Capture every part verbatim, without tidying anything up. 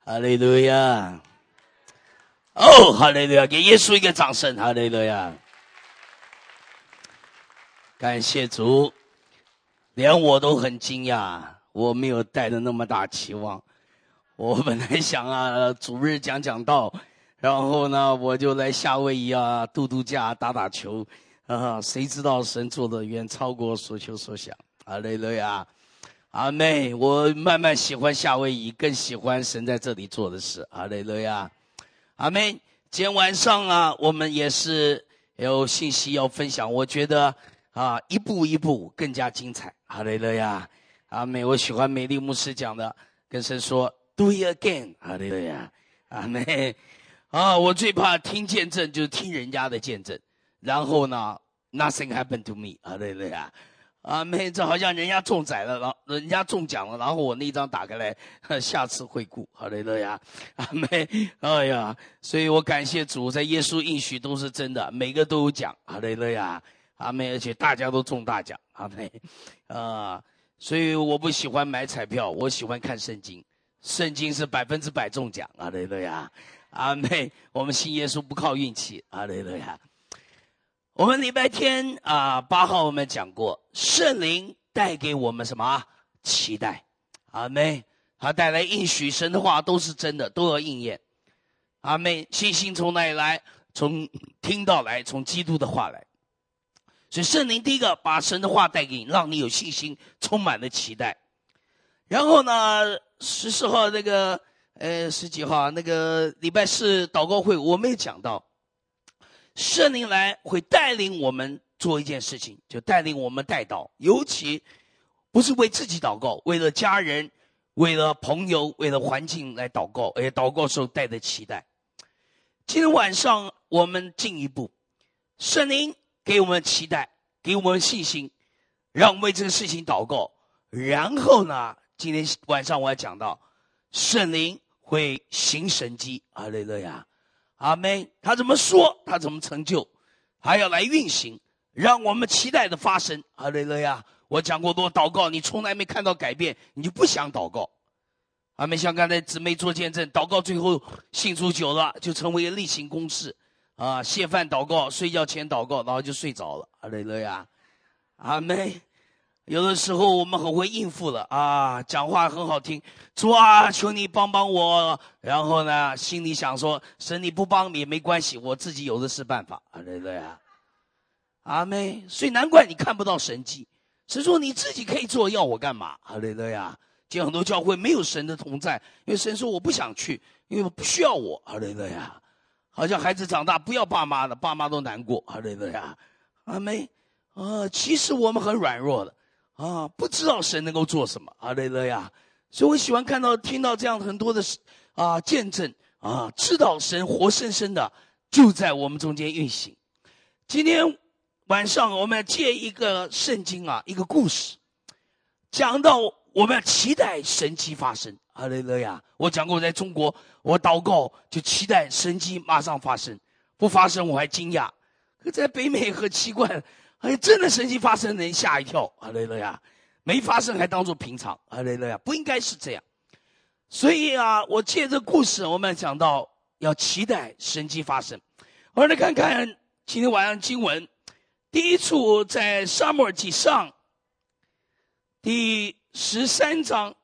哈利路亚！哦，哈利路亚！给耶稣一个掌声，哈利路亚！感谢主，连我都很惊讶，我没有带着那么大期望。我本来想啊，主日讲讲道，然后呢，我就来夏威夷啊度度假、打打球啊，谁知道神做的远超过所求所想，哈利路亚！阿妹，我慢慢喜欢夏威夷，更喜欢神在这里做的事。哈利路亚，阿妹，今天晚上啊，我们也是有信息要分享。我觉得啊，一步一步更加精彩。哈利路亚，阿妹，我喜欢美丽牧师讲的，跟神说 "Do it again"。哈利路亚，阿妹，啊，我最怕听见证就是听人家的见证，然后呢 ，nothing happened to me。哈利路亚。啊，妹，这好像人家中奖了，然后人家中奖了，然后我那张打开来，下次回顾，好嘞了呀，阿妹，哎呀，所以我感谢主，在耶稣应许都是真的，每个都有奖，好嘞了呀，阿妹，而且大家都中大奖，阿妹，啊，所以我不喜欢买彩票，我喜欢看圣经，圣经是百分之百中奖，好嘞了呀，阿妹，我们信耶稣不靠运气，好嘞了呀。我们礼拜天啊，八号我们讲过，圣灵带给我们什么期待？阿们，他带来应许，神的话都是真的，都要应验。阿们，信心从哪里来？从听到来，从基督的话来。所以圣灵第一个把神的话带给你，让你有信心，充满了期待。然后呢，十四号那个呃十几号那个礼拜四祷告会，我们也讲到。圣灵来会带领我们做一件事情，就带领我们代祷，尤其不是为自己祷告，为了家人，为了朋友，为了环境来祷告，而且祷告时候带着期待。今天晚上我们进一步，圣灵给我们期待，给我们信心，让我们为这个事情祷告。然后呢，今天晚上我要讲到，圣灵会行神迹，哈利路亚。阿们，他怎么说，他怎么成就，还要来运行，让我们期待的发生。哈利路亚！我讲过多祷告，你从来没看到改变，你就不想祷告。阿们，像刚才姊妹做见证，祷告最后信主久了，就成为一个例行公事啊，谢饭祷告，睡觉前祷告，然后就睡着了。哈利路亚！阿们。有的时候我们很会应付了啊，讲话很好听，主啊，求你帮帮我。然后呢，心里想说，神你不帮也没关系，我自己有的是办法。哈利路亚，阿妹，所以难怪你看不到神迹。神说你自己可以做，要我干嘛？哈利路亚。今天很多教会没有神的同在，因为神说我不想去，因为不需要我。哈利路亚，好像孩子长大不要爸妈了，爸妈都难过。哈利路亚，阿妹，啊，其实我们很软弱的。啊，不知道神能够做什么，哈利路亚！所以我喜欢看到、听到这样很多的啊见证啊，知道神活生生的就在我们中间运行。今天晚上我们要借一个圣经啊，一个故事，讲到我们要期待神迹发生，哈利路亚！我讲过，在中国我祷告就期待神迹马上发生，不发生我还惊讶，可在北美很奇怪。哎，真的神迹发生，人吓一跳，哈利路亚！没发生还当作平常，哈利路亚！不应该是这样。所以啊，我借这故事，我们讲到要期待神迹发生。我们来看看今天晚上经文，第一处在撒母耳记上第十三章。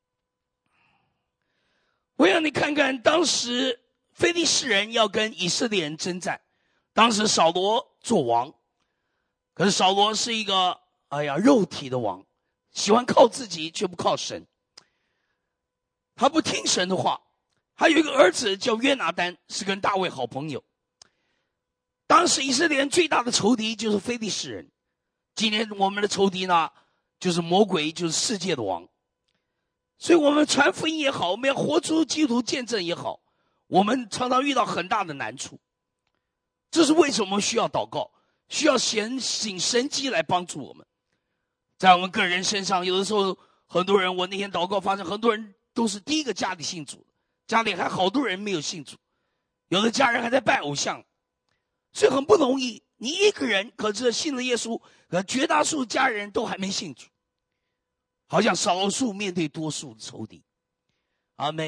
我让你看看，当时非利士人要跟以色列人征战，当时扫罗做王。可是扫罗是一个哎呀肉体的王，喜欢靠自己却不靠神，他不听神的话。还有一个儿子叫约拿单，是跟大卫好朋友。当时以色列人最大的仇敌就是非利士人，今天我们的仇敌呢就是魔鬼，就是世界的王。所以我们传福音也好，我们要活出基督徒见证也好，我们常常遇到很大的难处。这是为什么我们需要祷告，需要神行神迹来帮助我们。在我们个人身上，有的时候很多人，我那天祷告发现很多人都是第一个家里信主，家里还好多人没有信主，有的家人还在拜偶像，所以很不容易。你一个人可是信了耶稣，可绝大多数家人都还没信主，好像少数面对多数的仇敌。阿妹，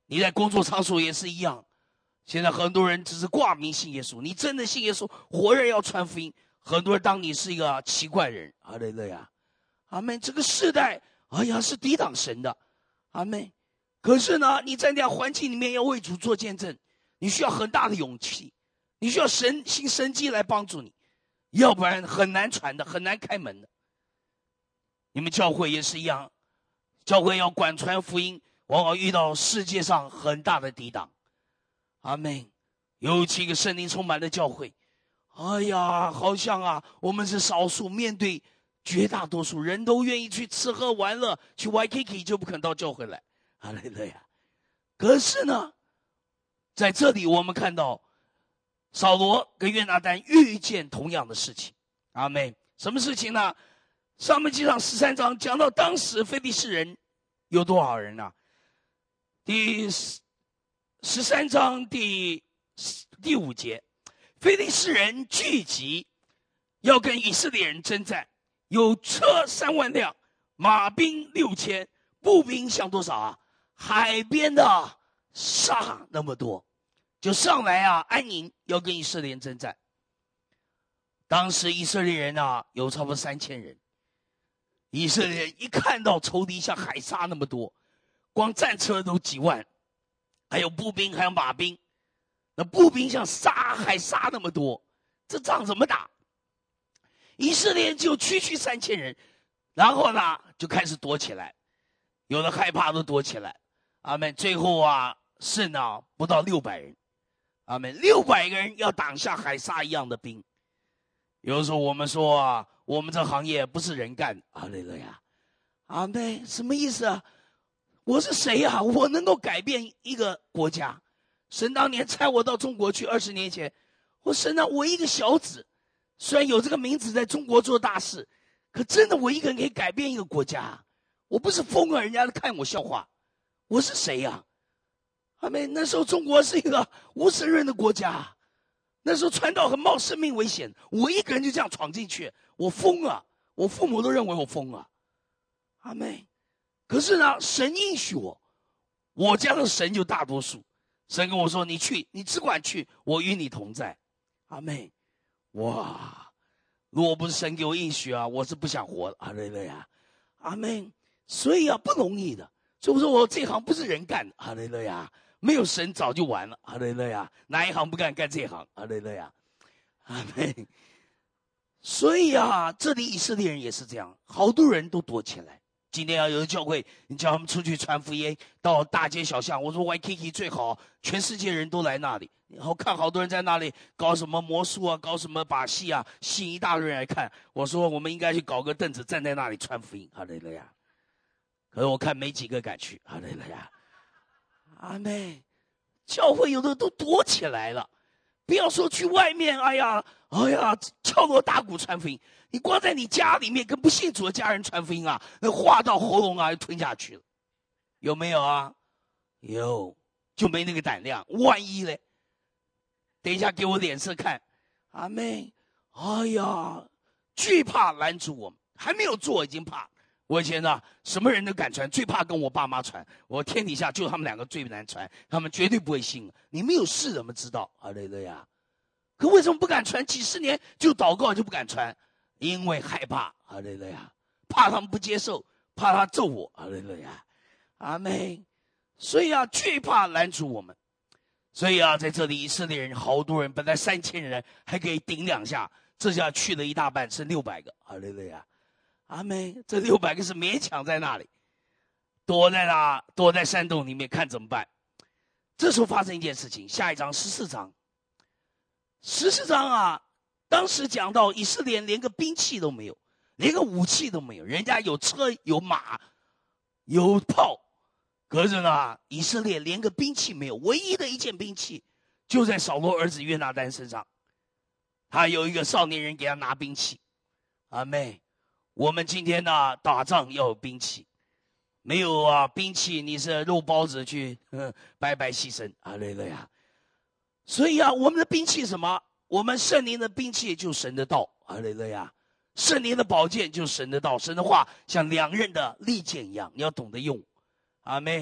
你在工作场所也是一样。现在很多人只是挂名信耶稣，你真的信耶稣，活人要传福音，很多人当你是一个奇怪人。哈利路亚，阿们。这个世代，哎呀，是抵挡神的，阿们。可是呢，你在那样环境里面要为主做见证，你需要很大的勇气，你需要神行神迹来帮助你，要不然很难传的，很难开门的。你们教会也是一样，教会要管传福音，往往遇到世界上很大的抵挡。阿们。尤其一个圣灵充满的教会，哎呀，好像啊，我们是少数，面对绝大多数人都愿意去吃喝玩乐，去 Y K K 就不肯到教会来。哈利路亚。可是呢，在这里我们看到扫罗跟约拿单遇见同样的事情。阿们。什么事情呢？撒母耳记上十三章讲到当时非利士人有多少人呢？第十三章第第五节，非利士人聚集，要跟以色列人征战，有车三万辆，马兵六千，步兵像多少啊？海边的沙那么多，就上来啊，安营要跟以色列人征战。当时以色列人啊，有差不多三千人。以色列人一看到仇敌像海沙那么多，光战车都几万，还有步兵，还有马兵。那步兵像沙海沙那么多，这仗怎么打？以色列人就区区三千人，然后呢就开始躲起来，有的害怕都躲起来。阿们。最后啊，剩啊不到六百人。阿们。六百个人要挡下海沙一样的兵。有时候我们说啊，我们这行业不是人干的。哈利路亚，阿们。什么意思啊？我是谁啊？我能够改变一个国家？神当年差我到中国去，二十年前，我神啊，我一个小子，虽然有这个名字在中国做大事，可真的我一个人可以改变一个国家。我不是疯了，人家看我笑话。我是谁呀？阿们。那时候中国是一个无神论的国家，那时候传道很冒生命危险，我一个人就这样闯进去，我疯了，我父母都认为我疯了。阿们。可是呢，神应许我，我家的神就大多数。神跟我说，你去，你只管去，我与你同在。阿们。哇，如果不是神给我应许啊，我是不想活的。哈利路亚，阿们。所以啊，不容易的。所以我说我这行不是人干的。哈利路亚，没有神早就完了。哈利路亚，哪一行不干干这行？哈利路亚，阿们。所以啊，这里以色列人也是这样，好多人都躲起来。今天要有的教会，你叫他们出去传福音，到大街小巷，我说 Y K K 最好，全世界人都来那里，然后看好多人在那里搞什么魔术啊，搞什么把戏啊，吸引一大堆人来看。我说我们应该去搞个凳子站在那里传福音。哈利路亚。可是我看没几个敢去。哈利路亚，阿们。教会有的都躲起来了，不要说去外面，哎呀哎呀敲锣打鼓传福音，你光在你家里面跟不信主的家人传福音啊，那话到喉咙啊就吞下去了。有没有啊？有，就没那个胆量。万一嘞，等一下给我脸色看。阿们。哎呀，惧怕拦阻我们，还没有做已经怕。我以前呢，什么人都敢传，最怕跟我爸妈传。我天底下就他们两个最难传，他们绝对不会信。你没有事怎么知道？哈利路亚。可为什么不敢传？几十年就祷告就不敢传，因为害怕。哈利路亚，怕他们不接受，怕他揍我。哈利路亚，阿们。所以啊，惧怕拦阻我们。所以啊，在这里以色列人好多人，本来三千人还可以顶两下，这下去了一大半，剩六百个。哈利路亚，阿们。这六百个是勉强在那里，躲在那，躲在山洞里面看怎么办。这时候发生一件事情，下一章十四章。十四章啊，当时讲到以色列连个兵器都没有，连个武器都没有，人家有车有马有炮，可是呢，以色列连个兵器没有，唯一的一件兵器就在扫罗儿子约拿单身上，他有一个少年人给他拿兵器。阿们。我们今天呢打仗要有兵器，没有啊兵器你是肉包子去呵白白牺牲。哈利路亚。所以啊，我们的兵器是什么？我们圣灵的兵器就是神的道。哈利路亚。圣灵的宝剑就是神的道，神的话像两刃的利剑一样，你要懂得用。阿们。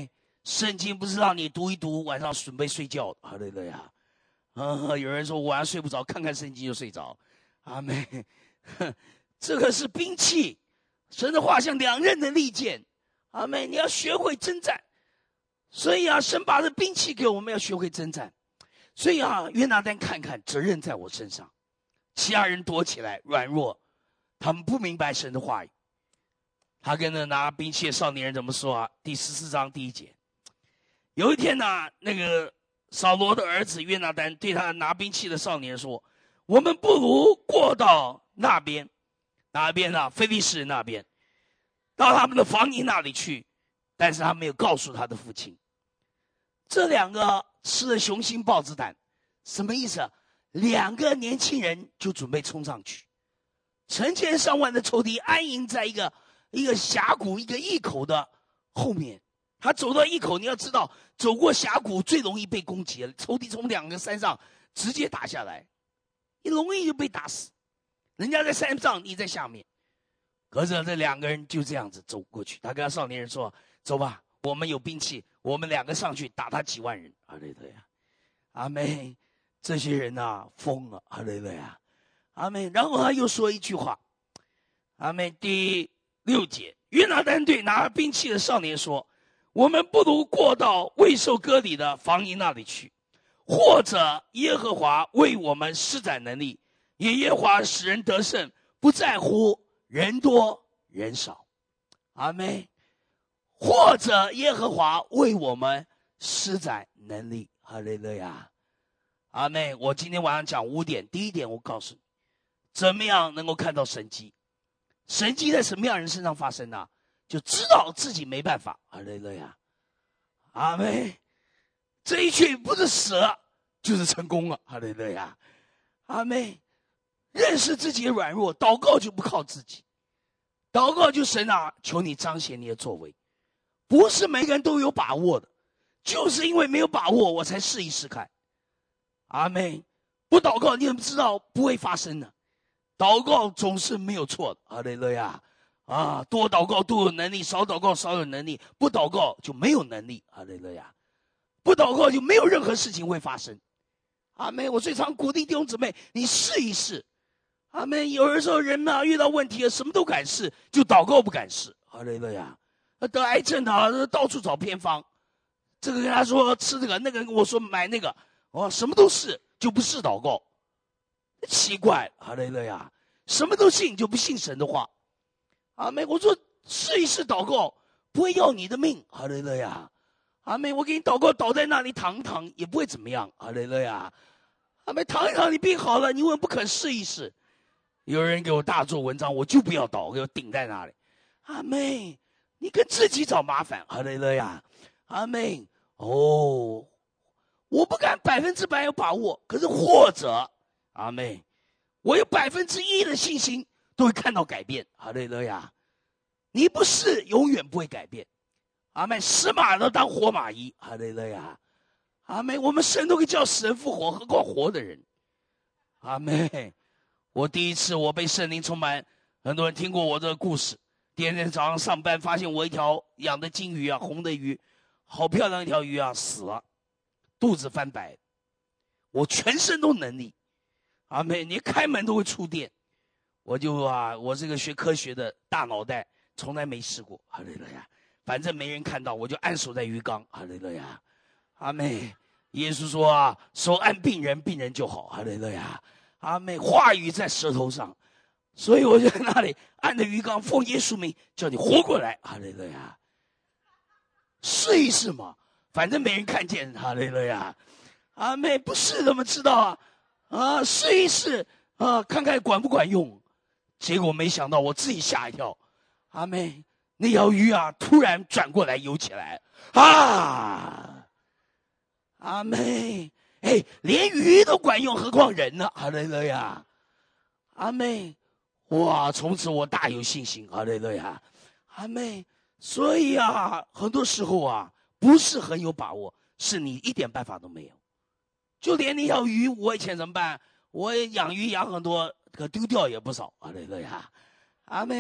圣经不是让你读一读，晚上准备睡觉。哈利路亚。啊，有人说我晚上睡不着，看看圣经就睡着。阿们。这个是兵器，神的话像两刃的利剑。阿们，你要学会征战。所以啊，神把这兵器给我们，要学会征战。所以啊，约拿单看看，责任在我身上。其他人躲起来，软弱，他们不明白神的话语。他跟那拿兵器的少年人怎么说啊？第十四章第一节。有一天呢、啊，那个扫罗的儿子约拿单对他拿兵器的少年说：“我们不如过到那边，哪边呢、啊？非利士人那边，到他们的防营那里去。”但是他没有告诉他的父亲。这两个吃了雄心豹子胆，什么意思啊？两个年轻人就准备冲上去，成千上万的仇敌安营在一个一个峡谷、一个隘口的后面。他走到隘口，你要知道，走过峡谷最容易被攻击，仇敌从两个山上直接打下来，你容易就被打死。人家在山上，你在下面。可是这两个人就这样子走过去。他跟他少年人说：“走吧，我们有兵器，我们两个上去打他几万人。”哈利路亚，阿们。这些人啊，疯了，哈利路亚，阿们。然后他又说一句话，阿们。第六节，约拿单对拿兵器的少年说：“我们不如过到未受割礼的防营那里去，或者耶和华为我们施展能力，也耶和华使人得胜，不在乎人多人少。”阿们。或者耶和华为我们施展能力，哈利路亚，阿们。我今天晚上讲五点，第一点我告诉你，怎么样能够看到神迹？神迹在什么样人身上发生呢？就知道自己没办法，哈利路亚，阿们。这一去不是死了就是成功了，哈利路亚，阿们。认识自己的软弱，祷告就不靠自己，祷告就神啊，求你彰显你的作为。不是每个人都有把握的，就是因为没有把握，我才试一试看。阿们。不祷告你怎么知道不会发生呢？祷告总是没有错的，哈利路亚。啊，多祷告多有能力，少祷告少有能力，不祷告就没有能力，哈利路亚。不祷告就没有任何事情会发生。阿们。我最常鼓励弟兄姊妹，你试一试。阿们。有的时候人嘛，遇到问题了，什么都敢试，就祷告不敢试，哈利路亚。得癌症的啊，到处找偏方，这个跟他说吃这个，那个跟我说买那个，哦，什么都是，就不是祷告，奇怪，哈利路亚，什么都信就不信神的话，阿们。我说试一试祷告，不会要你的命，哈利路亚，阿们。我给你祷告，倒在那里躺一躺也不会怎么样，哈利路亚，阿们。躺一躺你病好了，你为什么不肯试一试？有人给我大做文章，我就不要祷，给我顶在那里，阿们。你跟自己找麻烦，哈利路亚，阿们。哦，我不敢百分之百有把握，可是或者，阿们，我有百分之一的信心，都会看到改变，哈利路亚。你不是永远不会改变，阿们。死马都当活马医，哈利路亚，阿们。我们神都可以叫死人复活，何况活的人，阿们。我第一次我被圣灵充满，很多人听过我这个故事。第二天早上上班，发现我一条养的金鱼啊，红的鱼，好漂亮一条鱼啊，死了，肚子翻白，我全身都能力，阿们。你开门都会触电，我就啊，我这个学科学的大脑袋从来没试过，哈利路亚。反正没人看到，我就按手在鱼缸，哈利路亚，阿们。耶稣说啊，手按病人，病人就好，哈利路亚，阿们。话语在舌头上。所以我就在那里按着鱼缸，奉耶稣名叫你活过来，哈利路亚。试一试嘛，反正没人看见，哈利路亚。阿们。不试怎么知道啊？啊，试一试啊，看看管不管用。结果没想到我自己吓一跳，阿们。那条鱼啊，突然转过来游起来，啊，阿们。哎，连鱼都管用，何况人呢？哈利路亚，阿们。哇！从此我大有信心，哈利路亚，阿们。所以啊，很多时候啊，不是很有把握，是你一点办法都没有。就连那条鱼，我以前怎么办？我养鱼养很多，可丢掉也不少，哈利路亚，阿们。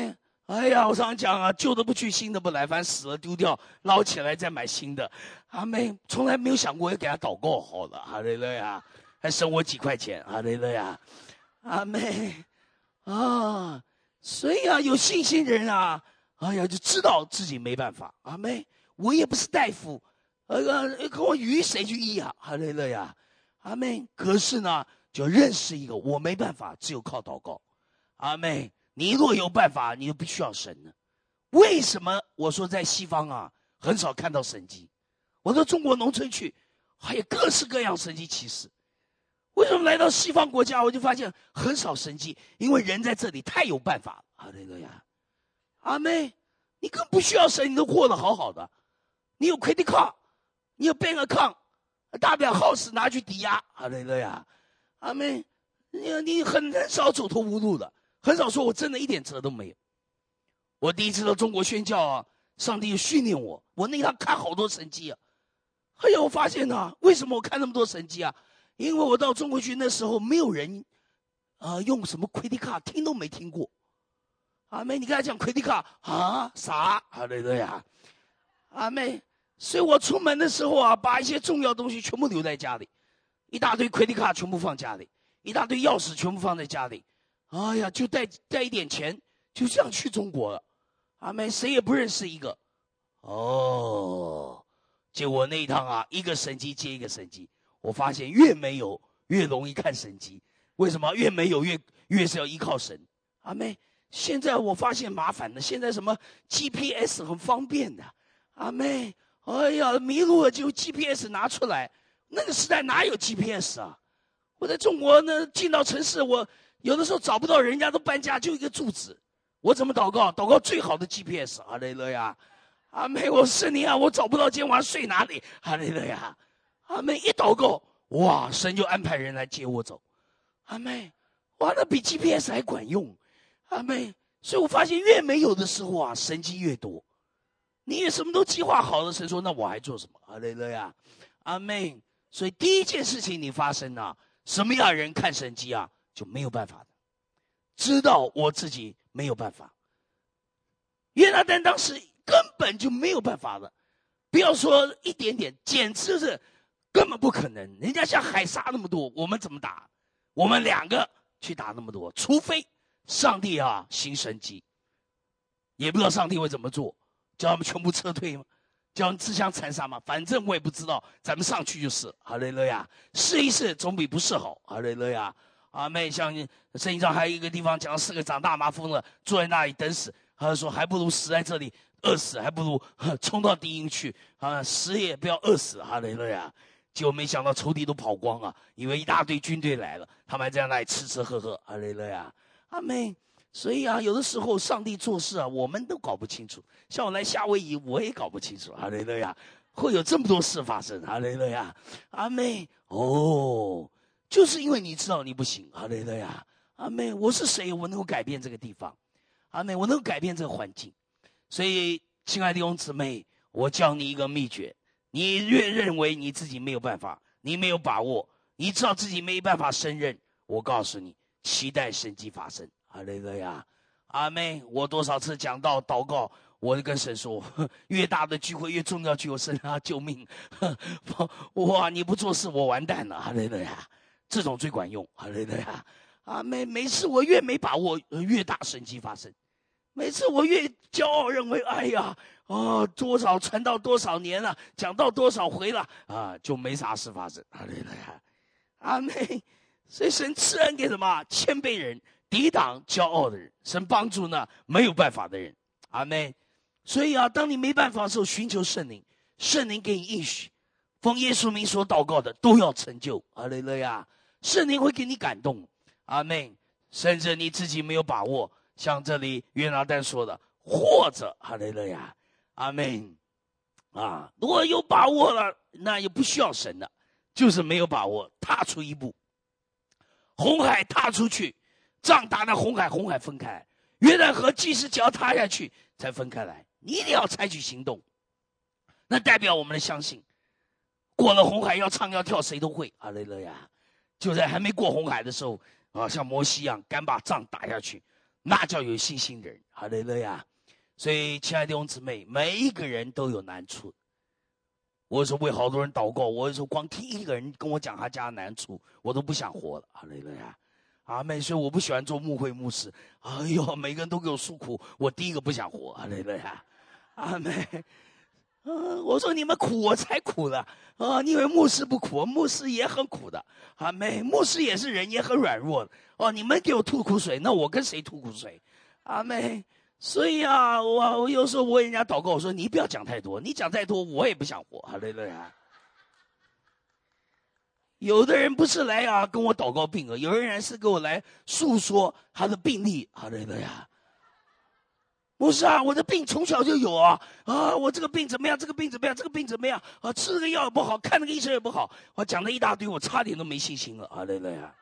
哎呀，我常常讲啊，旧的不去，新的不来，反正死了丢掉，捞起来再买新的。阿妹从来没有想过要给他祷告好了，哈利路亚，还省我几块钱，哈利路亚。阿妹啊，所以啊，有信心的人啊，哎呀，就知道自己没办法。阿妹，我也不是大夫，呃，跟我与谁去医啊？哈利路亚，阿妹。可是呢，就认识一个，我没办法，只有靠祷告。阿妹。你若有办法，你就不需要神了。为什么我说在西方啊，很少看到神迹？我到中国农村去，还有各式各样神迹奇事。为什么来到西方国家，我就发现很少神迹？因为人在这里太有办法了。哈利路亚，阿妹，你更不需要神，你都过得好好的。你有 credit card， 你有 bank account， 大不了 house 拿去抵押。哈利路亚，阿妹，你你很很少走投无路的。很少说我真的一点辙都没有。我第一次到中国宣教啊，上帝训练我，我那趟看好多神迹啊。哎呀，我发现啊，为什么我看那么多神迹啊？因为我到中国去那时候没有人，呃，用什么 credit card 听都没听过。阿妹，你跟他讲 credit card 啊，啥？哈利路亚，阿妹。所以我出门的时候啊，把一些重要东西全部留在家里，一大堆 credit card 全部放家里，一大堆钥匙全部放在家里。哎呀，就带带一点钱，就这样去中国了。阿妹，谁也不认识一个。哦，结果那一趟啊，一个神迹接一个神迹。我发现越没有越容易看神迹，为什么？越没有越越是要依靠神。阿妹，现在我发现麻烦了，现在什么 G P S 很方便的。阿妹，哎呀，迷路了就 G P S 拿出来。那个时代哪有 G P S 啊？我在中国呢，进到城市我。有的时候找不到，人家都搬家，就一个住址。我怎么祷告？祷告最好的 G P S。哈利路亚，阿妹，我是你啊，我找不到今天晚上睡哪里。哈利路亚，阿妹一祷告，哇，神就安排人来接我走。阿妹，哇，那比 G P S 还管用。阿妹，所以我发现越没有的时候啊，神迹越多。你也什么都计划好了，神说那我还做什么？哈利路亚，阿妹。所以第一件事情你发生啊，什么样的人看神迹啊？就没有办法的，知道我自己没有办法。约拿单当时根本就没有办法了，不要说一点点，简直是根本不可能。人家像海沙那么多，我们怎么打？我们两个去打那么多，除非上帝啊行神迹，也不知道上帝会怎么做，叫他们全部撤退吗？叫他们自相残杀吗？反正我也不知道，咱们上去就是。哈利路亚，试一试总比不试好。哈利路亚。阿妹，像圣经上还有一个地方讲，四个长大麻风了，坐在那里等死。他说，还不如死在这里饿死，还不如冲到敌营去啊，死也不要饿死。哈利路亚！结果没想到仇敌都跑光了，以为一大堆军队来了，他们还在那里吃吃喝喝。哈利路亚！阿妹，所以啊，有的时候上帝做事啊，我们都搞不清楚。像我来夏威夷，我也搞不清楚。哈利路亚！会有这么多事发生。哈利路亚！阿妹，哦。就是因为你知道你不行。哈利路亚，阿妹，我是谁？我能够改变这个地方？阿妹，我能够改变这个环境。所以，亲爱的弟兄姊妹，我教你一个秘诀：你越认为你自己没有办法，你没有把握，你知道自己没办法胜任，我告诉你，期待神迹发生。哈利路亚，阿妹，我多少次讲到祷告，我就跟神说，越大的聚会越重要聚会，神啊，救命！哇，你不做事，我完蛋了。哈利路亚。这种最管用。哈利路亚，啊，每每次我越没把握，越大神迹发生。每次我越骄傲，认为哎呀，哦，多少传道多少年了，讲到多少回了啊，就没啥事发生。哈利路亚，阿妹。所以神赐恩给什么？谦卑人，抵挡骄傲的人。神帮助呢没有办法的人。阿妹。所以啊，当你没办法的时候，寻求圣灵，圣灵给你应许，奉耶稣名所祷告的都要成就。哈利路亚。圣灵会给你感动。阿们。甚至你自己没有把握，像这里约拿单说的，或者哈利路亚，阿们。啊，如果有把握了，那也不需要神了，就是没有把握，踏出一步，红海踏出去，仗打那红海，红海分开，约旦河即使只要踏下去才分开来，你一定要采取行动。那代表我们的相信，过了红海要唱要跳谁都会。哈利路亚。就在还没过红海的时候啊，像摩西一样，敢把仗打下去， 那叫有信心的人。哈利路亚！所以，亲爱的弟兄姊妹，每一个人都有难处。我有时候为好多人祷告，我有时候光听一个人跟我讲他家的难处，我都不想活了。哈利路亚！阿们。所以我不喜欢做牧会牧师。哎呦，每个人都给我诉苦，我第一个不想活。哈利路亚！阿们。嗯，我说你们苦，我才苦了啊！你以为牧师不苦？牧师也很苦的。阿们。牧师也是人，也很软弱的。哦，你们给我吐苦水，那我跟谁吐苦水？阿们。所以啊，我我有时候我为人家祷告，我说你不要讲太多，你讲太多我也不想活。哈利路亚！有的人不是来啊跟我祷告病了，有的人是跟我来诉说他的病历。哈利路亚！不是啊，我的病从小就有啊啊！我这个病怎么样？这个病怎么样？这个病怎么样？啊，吃这个药也不好，看那个医生也不好。我讲了一大堆，我差点都没信心了。哈利路亚！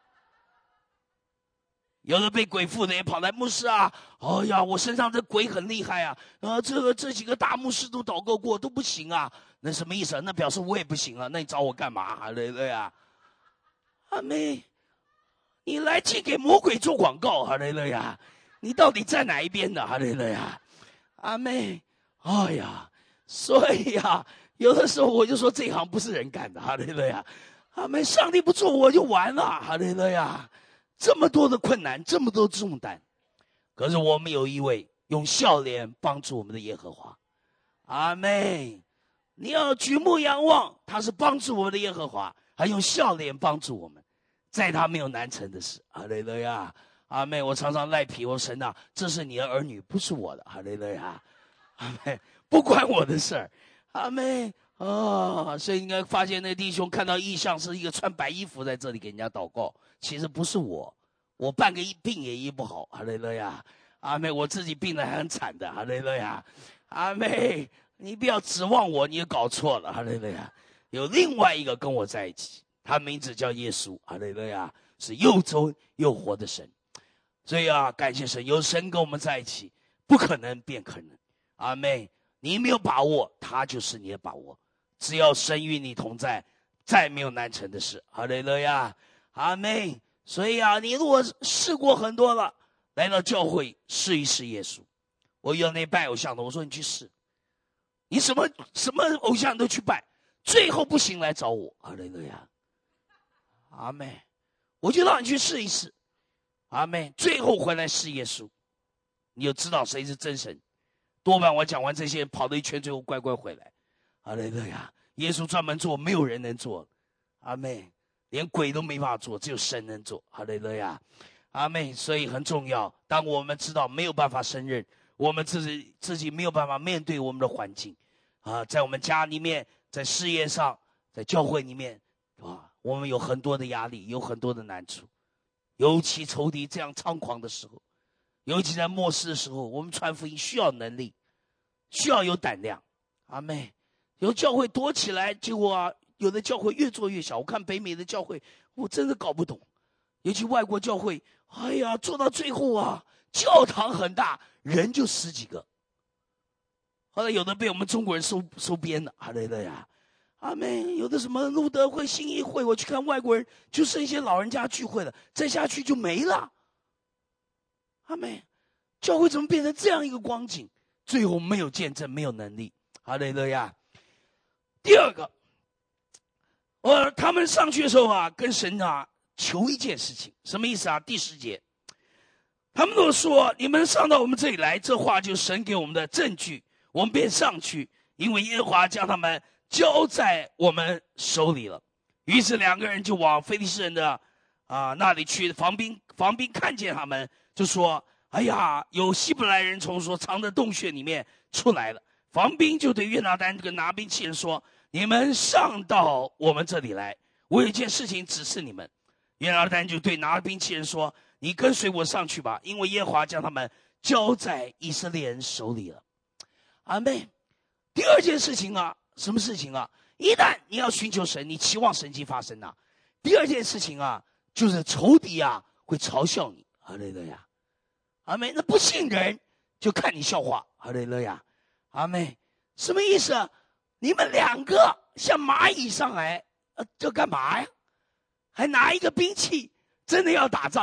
有的被鬼附的也跑来，牧师啊，哎呀，我身上这鬼很厉害啊！啊，这个这几个大牧师都祷告过，都不行啊。那什么意思啊？那表示我也不行啊。那你找我干嘛？哈利路亚！阿妹，你来去给魔鬼做广告。哈利路亚！你到底在哪一边的？哈利路亚！阿妹，哎呀，所以啊，有的时候我就说这一行不是人干的。哈利路亚！阿妹，上帝不做我就完了。哈利路亚！这么多的困难，这么多重担，可是我们有一位用笑脸帮助我们的耶和华。阿们。你要举目仰望，他是帮助我们的耶和华，还用笑脸帮助我们，在他没有难成的事。哈利路亚！阿们。我常常赖皮，我神啊，这是你的儿女，不是我的。哈利路亚！阿们。不关我的事儿。阿们。哦，所以应该发现那弟兄看到异象是一个穿白衣服在这里给人家祷告，其实不是我，我半个病也医不好。哈利路亚！阿妹，我自己病得还很惨的。哈利路亚！阿妹，你不要指望我，你也搞错了。哈利路亚！有另外一个跟我在一起，他名字叫耶稣。哈利路亚！是又忠又活的神。所以啊，感谢神，有神跟我们在一起，不可能变可能。阿妹，你没有把握，他就是你的把握。只要神与你同在，再没有难成的事。哈利路亚！阿们。所以啊，你如果试过很多了，来到教会试一试耶稣。我遇到那拜偶像的，我说你去试，你什么什么偶像都去拜，最后不行来找我。哈利路亚！阿们。我就让你去试一试。阿们。最后回来试耶稣，你就知道谁是真神。多半我讲完这些，跑了一圈，最后乖乖回来。哈利路亚！耶稣专门做，没有人能做。阿们。连鬼都没办法做，只有神能做。哈利路亚！阿们。所以很重要，当我们知道没有办法胜任，我们自己自己没有办法面对我们的环境啊，在我们家里面，在事业上，在教会里面啊，我们有很多的压力，有很多的难处，尤其仇敌这样猖狂的时候，尤其在末世的时候，我们传福音需要能力，需要有胆量。阿们。有教会躲起来，结果啊，有的教会越做越小。我看北美的教会，我真的搞不懂，尤其外国教会，哎呀，做到最后啊，教堂很大，人就十几个。后来有的被我们中国人收收编了。哈利路亚！阿们。有的什么路德会、信义会，我去看外国人，就剩一些老人家聚会了，再下去就没了。阿们。教会怎么变成这样一个光景？最后没有见证，没有能力。哈利路亚！第二个，我他们上去的时候啊，跟神啊求一件事情，什么意思啊？第十节，他们都说：“你们上到我们这里来，这话就是神给我们的证据，我们便上去，因为耶和华将他们交在我们手里了。”于是两个人就往非利士人的啊那里去。防兵防兵看见他们，就说：“哎呀，有希伯来人从所藏的洞穴里面出来了。”防兵就对约拿单跟拿兵器人说：“你们上到我们这里来，我有一件事情指示你们。”约拿单就对拿兵器人说：“你跟随我上去吧，因为耶和华将他们交在以色列人手里了。”阿们。第二件事情啊，什么事情啊？一旦你要寻求神，你期望神迹发生啊，第二件事情啊，就是仇敌啊会嘲笑你。哈利路亚！阿们。那不信人就看你笑话。哈利路亚！阿们。什么意思啊？你们两个像蚂蚁上来，呃，这干嘛呀？还拿一个兵器，真的要打仗啊？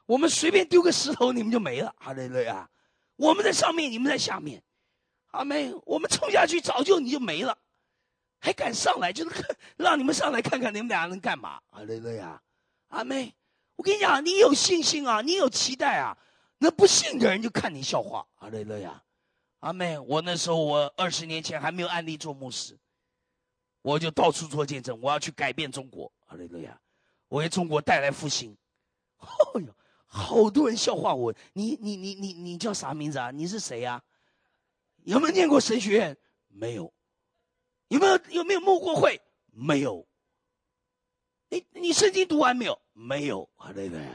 我们随便丢个石头，你们就没了。哈利路亚！我们在上面，你们在下面。阿们，我们冲下去，早就你就没了，还敢上来？就是看让你们上来看看你们俩能干嘛？哈利路亚！阿们，我跟你讲，你有信心啊，你有期待啊，那不信的人就看你笑话。哈利路亚！阿们，我那时候我二十年前还没有案例做牧师，我就到处做见证，我要去改变中国。哈利路亚！我为中国带来复兴。哦哟，好多人笑话我，你你你你你叫啥名字啊？你是谁呀、啊？有没有念过神学院？没有。有没有有没有牧过会？没有。你你圣经读完没有？没有。好嘞嘞。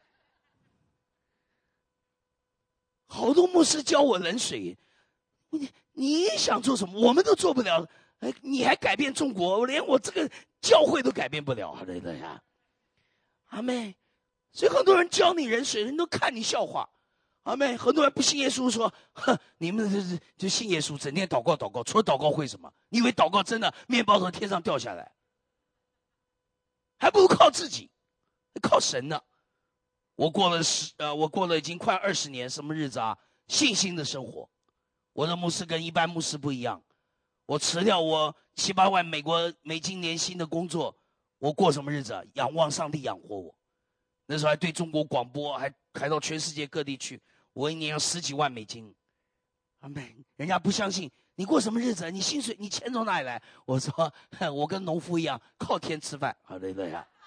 好多牧师浇我冷水，你你想做什么？我们都做不了，哎，你还改变中国？连我这个教会都改变不了。好嘞嘞呀，阿妹。所以很多人浇你冷水，人都看你笑话。阿妹，很多人不信耶稣说，哼，你们就就信耶稣，整天祷告祷告，除了祷告会什么？你以为祷告真的面包从天上掉下来？还不如靠自己，靠神呢。我过了十呃，我过了已经快二十年，什么日子啊？信心的生活。我的牧师跟一般牧师不一样，我辞掉我七八万美国美金年薪的工作，我过什么日子啊？仰望上帝养活我。那时候还对中国广播，还还到全世界各地去。我一年要十几万美金，阿妹，人家不相信你过什么日子？你薪水，你钱从哪里来？我说，我跟农夫一样，靠天吃饭。好对对呀，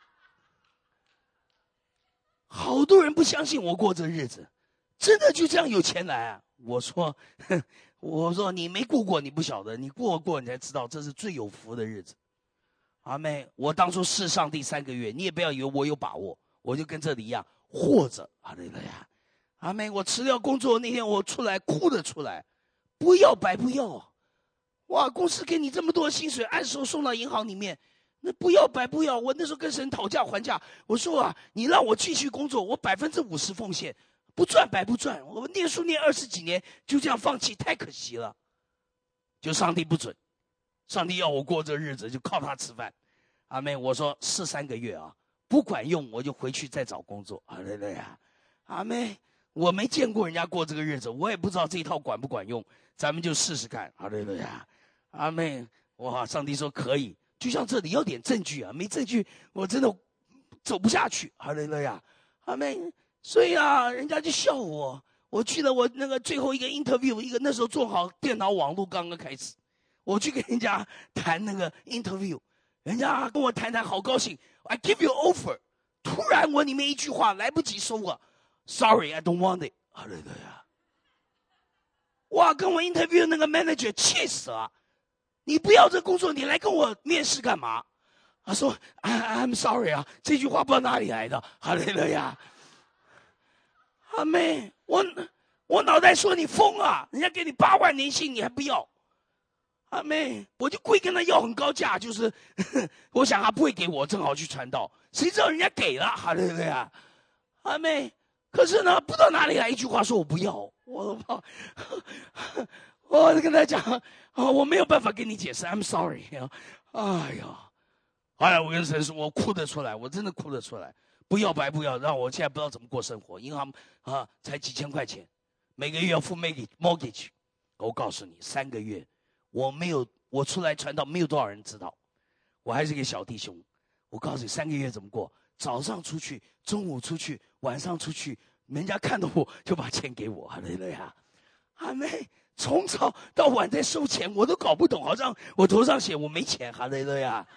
好多人不相信我过这日子，真的就这样有钱来啊？我说，我说你没过过，你不晓得，你过过你才知道，这是最有福的日子。阿妹，我当初试上帝三个月，你也不要以为我有把握。我就跟这里一样，或者啊，对了呀，阿妹，我辞掉工作那天，我出来哭了出来，不要白不要，哇，公司给你这么多薪水，按时送到银行里面，那不要白不要。我那时候跟神讨价还价，我说啊，你让我继续工作，我百分之五十奉献，不赚白不赚。我念书念二十几年，就这样放弃，太可惜了。就上帝不准，上帝要我过这日子，就靠他吃饭。阿妹，我说试三个月啊。不管用，我就回去再找工作。啊对对呀，阿妹，我没见过人家过这个日子，我也不知道这一套管不管用，咱们就试试看。啊对对呀，阿妹，哇，上帝说可以，就像这里要点证据啊，没证据我真的走不下去。啊对对呀，阿妹，所以啊，人家就笑我。我去了我那个最后一个 interview， 一个那时候做好电脑网络刚刚开始，我去跟人家谈那个 interview， 人家跟我谈谈，好高兴。I give you offer， 突然我里面一句话来不及收了 ，Sorry, I don't want it。啊对对呀，哇，跟我 interview 那个 manager 气死了，你不要这工作，你来跟我面试干嘛？他说 I, I'm sorry 啊，这句话不知道哪里来的。哈利路亚，阿妹，我我脑袋说你疯啊，人家给你八万年薪你还不要。阿妹，我就故意跟他要很高价，就是呵呵我想他不会给我，正好去传道，谁知道人家给了，哈对不对啊？阿妹，可是呢，不知道哪里来一句话说我不要，我怕，我跟他讲，啊，我没有办法跟你解释 ，I'm sorry。哎呀，后来我跟神说，我哭得出来，我真的哭得出来，不要白不要，让我现在不知道怎么过生活，银行啊才几千块钱，每个月要付 mortgage， 我告诉你，三个月。我没有，我出来传道，没有多少人知道，我还是个小弟兄。我告诉你，三个月怎么过？早上出去，中午出去，晚上出去，人家看到我就把钱给我，对不对呀？阿妹，从早到晚在收钱，我都搞不懂，好像我头上写我没钱，哈对对呀？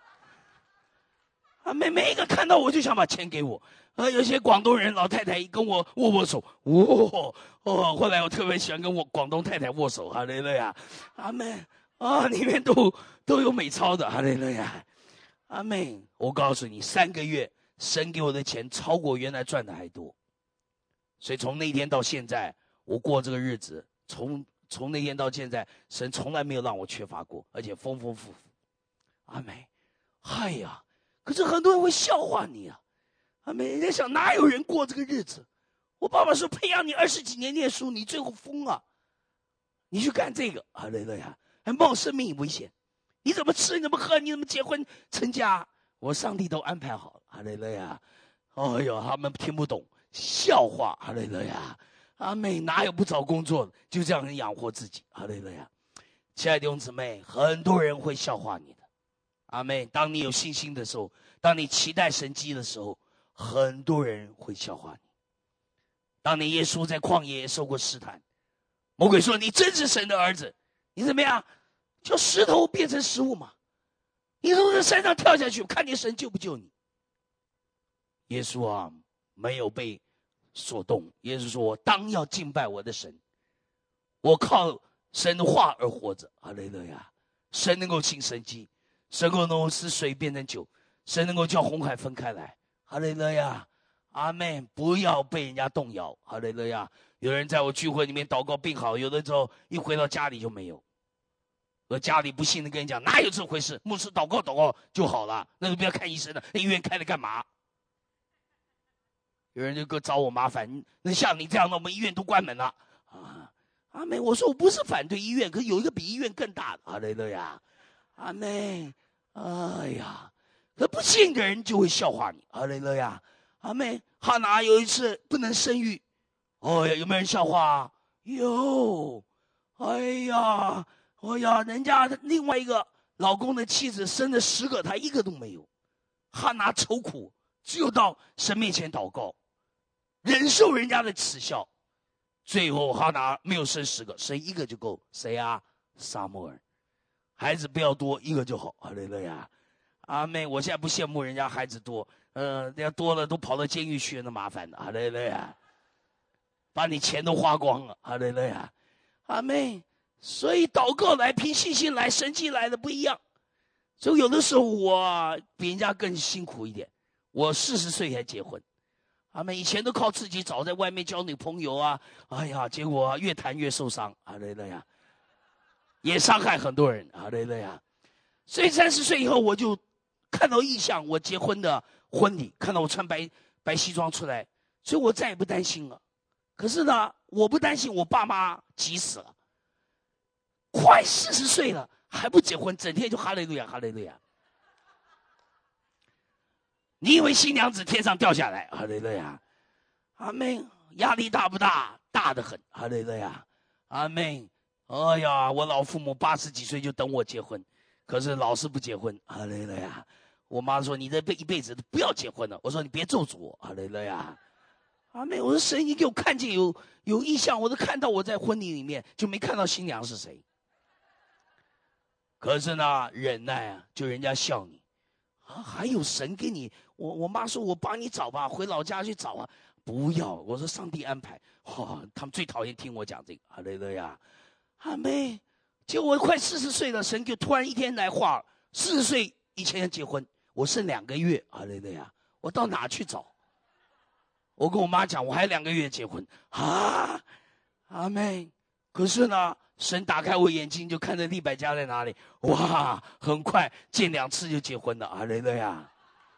阿妹，每一个看到我就想把钱给我。啊，有些广东人老太太跟我握握手，哦哦，后来我特别喜欢跟我广东太太握手，哈利路亚，阿妹啊，里面都都有美钞的，哈利路亚，阿妹，我告诉你，三个月神给我的钱超过原来赚的还多，所以从那天到现在，我过这个日子，从从那天到现在，神从来没有让我缺乏过，而且丰丰富富，阿妹，嗨呀，可是很多人会笑话你啊。阿妹，人家想哪有人过这个日子？我爸爸说培养你二十几年念书，你最后疯了，你去干这个，啊对对呀，还冒生命危险，你怎么吃？你怎么喝？你怎么结婚成家？我上帝都安排好了，啊对对呀， 哎呦，他们听不懂笑话，哈利路亚。阿妹哪有不找工作的，就这样养活自己，哈利路亚。亲爱的弟兄姊妹，很多人会笑话你的。阿妹，当你有信心的时候，当你期待神迹的时候，很多人会笑话你。当你耶稣在旷野受过试探，魔鬼说你真是神的儿子，你怎么样叫石头变成食物嘛？你从这山上跳下去，看你神救不救你。耶稣啊，没有被所动。耶稣说，我当要敬拜我的神，我靠神的话而活着。哈利路亚。神能够行神迹，神能够使水变成酒，神能够叫红海分开来。哈利路亚。阿们，不要被人家动摇。哈利路亚。有人在我聚会里面祷告病好，有的时候一回到家里就没有。而家里不信的跟你讲，哪有这回事？牧师祷告祷告就好了，那就不要看医生了，那医院开了干嘛？有人就给我找我麻烦，那像你这样的，我们医院都关门了啊！阿妹，我说我不是反对医院，可是有一个比医院更大的。哈利路亚。阿妹，哎呀，可不信的人就会笑话你。哈利路亚。阿妹，哈拿有一次不能生育，哦呀，有没有人笑话？有。哎呀，哎呀，人家另外一个老公的妻子生了十个，他一个都没有。哈拿愁苦，只有到神面前祷告，忍受人家的耻笑。最后哈拿没有生十个，生一个就够。谁啊？撒母耳。孩子不要多，一个就好。哈利路亚。阿妹，我现在不羡慕人家孩子多，呃，人家多了都跑到监狱去，那麻烦的。哈利路亚。把你钱都花光了。哈利路亚。阿妹，所以祷告来，凭信心来，神迹来的不一样。所以有的时候我比人家更辛苦一点，我四十岁才结婚。他们以前都靠自己找，在外面交女朋友啊，哎呀，结果越谈越受伤。哈利路亚。也伤害很多人。哈利路亚。所以三十岁以后，我就看到异象，我结婚的婚礼，看到我穿白白西装出来，所以我再也不担心了。可是呢，我不担心，我爸妈急死了，快四十岁了还不结婚，整天就哈利路亚哈利路亚。你以为新娘子天上掉下来？哈利路亚。阿们，压力大不大？大得很。哈利路亚。阿们。哎呀，我老父母八十几岁就等我结婚，可是老是不结婚。哈利路亚。我妈说你这辈一辈子不要结婚了，我说你别咒诅我。哈利路亚。阿妹，我说神已经给我看见有有异象，我都看到我在婚礼里面，就没看到新娘是谁。可是呢，忍耐啊，就人家笑你啊，还有神给你。我我妈说我帮你找吧，回老家去找啊。不要，我说上帝安排。哇、哦，他们最讨厌听我讲这个。哈利路亚。阿妹，结果我快四十岁了，神就突然一天来话，四十岁以前要结婚，我剩两个月。哈利路亚。我到哪去找？我跟我妈讲，我还两个月结婚啊，阿妹。可是呢，神打开我眼睛，就看着利百加在哪里。哇，很快见两次就结婚了。哈利路亚。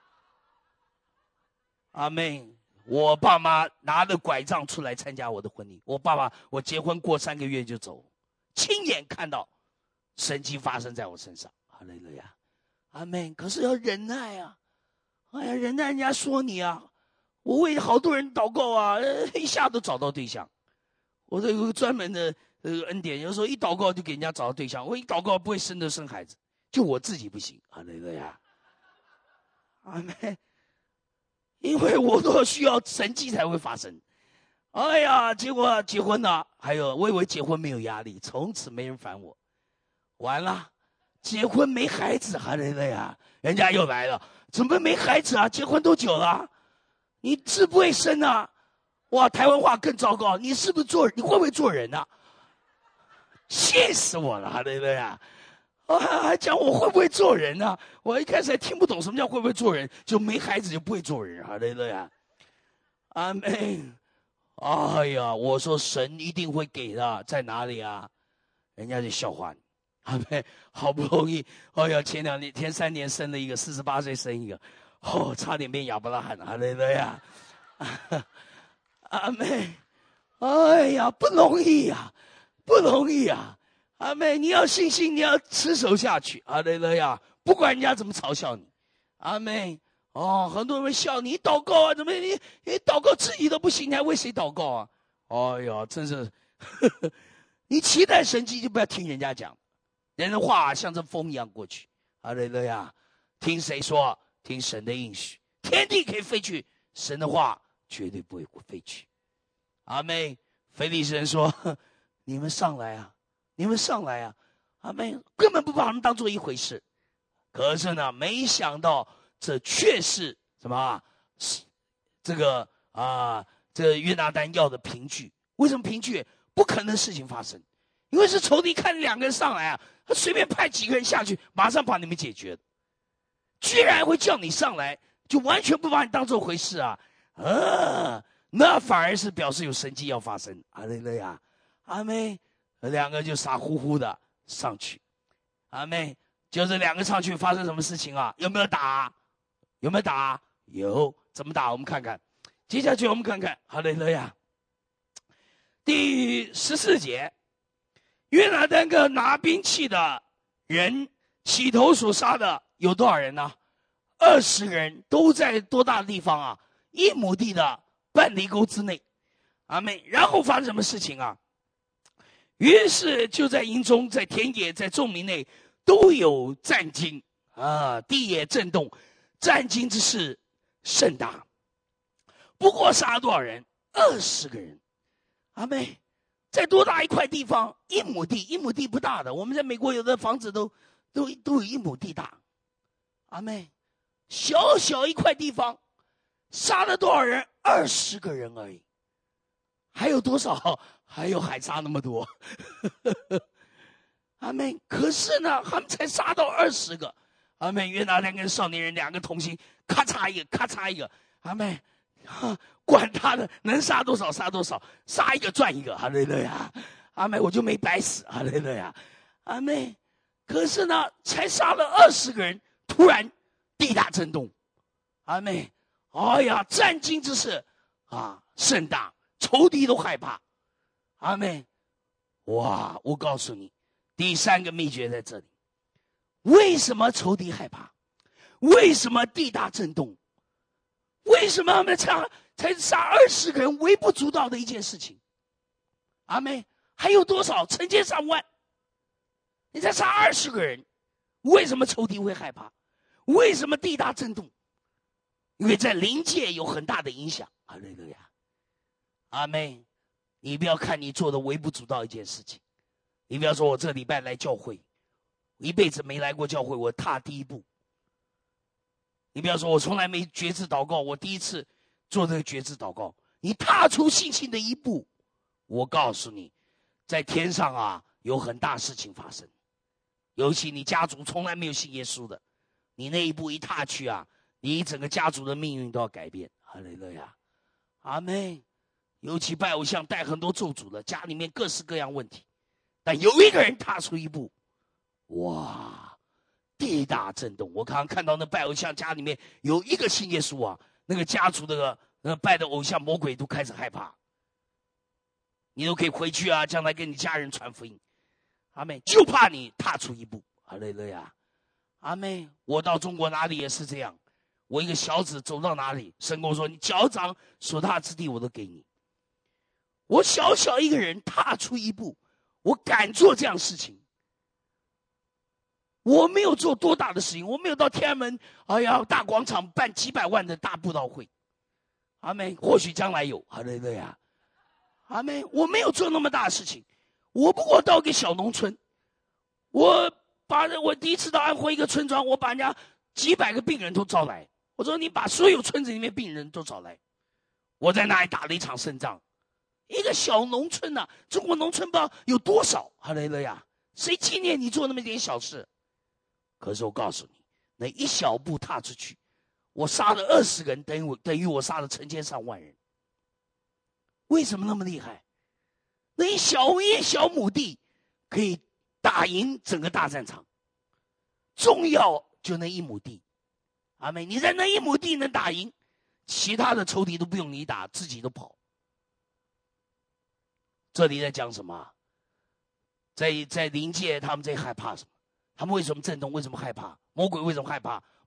阿妹，我爸妈拿着拐杖出来参加我的婚礼。我爸爸，我结婚过三个月就走，亲眼看到神迹发生在我身上。哈利路亚。阿妹，可是要忍耐啊！哎呀，忍耐人家说你啊。我为好多人祷告啊，一下都找到对象。我这有个专门的呃恩典，有时候一祷告就给人家找到对象。我一祷告不会生的生孩子，就我自己不行。哈利路亚。阿妹，因为我都需要神迹才会发生。哎呀，结果结婚了，还有我以为结婚没有压力，从此没人烦我。完了，结婚没孩子。哈利路亚。人家又来了，怎么没孩子啊？结婚多久了？你是不会生啊？哇，台湾话更糟糕，你是不是做你会不会做人啊？气死我了。哈利路亚。啊，还讲我会不会做人啊？我一开始还听不懂什么叫会不会做人，就没孩子就不会做人。哈利路亚。阿们。哎呀，我说神一定会给的，在哪里啊？人家就笑话你。阿们，好不容易，哎呀，前两年前三年生了一个，四十八岁生一个。哦，差点变亚伯拉罕。哈利路亚。阿妹，哎呀，不容易呀、啊，不容易呀、啊！阿妹，你要信心，你要持守下去。哈利路亚。不管人家怎么嘲笑你，阿妹， 哦，很多人会笑你祷告啊，怎么你你祷告自己都不行，你还为谁祷告啊？哎呀，真是，呵呵，你期待神迹就不要听人家讲，人的话像这风一样过去。哈利路亚，听谁说？听神的应许，天地可以废去，神的话绝对不会废去。阿妹，腓利士人说：“你们上来啊，你们上来啊！”阿妹根本不把他们当做一回事。可是呢，没想到这却是什么啊？这个啊，这约拿单要的凭据。为什么凭据？不可能的事情发生，因为是仇敌看两个人上来啊，他随便派几个人下去，马上把你们解决的。居然会叫你上来，就完全不把你当做回事啊！啊，那反而是表示有神迹要发生。阿妹了呀，阿妹，两个就傻乎乎的上去。阿妹，就这两个上去发生什么事情啊？有没有打？有没有打？有，怎么打？我们看看。接下去我们看看，哈利路亚。第十四节，约拿单个拿兵器的人起头所杀的有多少人呢？二十个人，都在多大的地方啊？一亩地的半犁沟之内。阿妹，然后发生什么事情啊？于是就在营中，在田野，在众民内都有战惊啊，地也震动，战惊之势甚大。不过杀了多少人？二十个人。阿妹，在多大一块地方？一亩地，一亩地不大的。我们在美国有的房子都都都有一亩地大。阿妹，小小一块地方，杀了多少人？二十个人而已。还有多少？还有还杀那么多。阿妹，可是呢，他们才杀到二十个。阿妹，约拿单跟少年人两个同心，咔嚓一个，咔嚓一个。阿妹，啊，管他的，能杀多少杀多少，杀一个赚一个。哈利路亚，阿妹，我就没白死。哈利路亚，阿妹，可是呢，才杀了二十个人，突然地大震动。阿妹，哎呀，战惊之势啊甚大，仇敌都害怕。阿妹，哇，我告诉你，第三个秘诀在这里。为什么仇敌害怕？为什么地大震动？为什么他们才才杀二十个人微不足道的一件事情？阿妹，还有多少？成千上万，你才杀二十个人，为什么仇敌会害怕？为什么地大震动？因为在灵界有很大的影响。哈利路亚，阿妹，你不要看你做的微不足道一件事情，你不要说我这礼拜来教会，一辈子没来过教会，我踏第一步。你不要说我从来没决志祷告，我第一次做这个决志祷告。你踏出信心的一步，我告诉你，在天上啊有很大事情发生。尤其你家族从来没有信耶稣的，你那一步一踏去啊，你整个家族的命运都要改变。哈利路亚，阿们。尤其拜偶像带很多咒诅的，家里面各式各样问题，但有一个人踏出一步，哇，地大震动。我刚刚看到那拜偶像家里面有一个信耶稣啊，那个家族的那个拜的偶像魔鬼都开始害怕。你都可以回去啊，将来跟你家人传福音。阿妹，就怕你踏出一步。哈利路亚，阿妹，我到中国哪里也是这样，我一个小子走到哪里，神跟我说，你脚掌所踏之地我都给你。我小小一个人踏出一步，我敢做这样的事情。我没有做多大的事情，我没有到天安门哎呀大广场办几百万的大布道会。阿妹，或许将来有。哈利路亚，阿妹，我没有做那么大的事情，我不过到一个小农村，我把我第一次到安徽一个村庄，我把人家几百个病人都招来。我说你把所有村子里面病人都找来，我在那里打了一场胜仗。一个小农村呐、啊，中国农村不知道有多少。哈利路亚，谁纪念你做那么一点小事？可是我告诉你，那一小步踏出去，我杀了二十个人，等于我等于我杀了成千上万人。为什么那么厉害？那一小一小亩地可以打赢整个大战场，重要就那一亩地。阿妹，你在那一亩地能打赢，其他的仇敌都不用你打，自己都跑。这里在讲什么？在在灵界，他们在害怕什么？他们为什么震动？为什么害怕？魔鬼为什么害怕？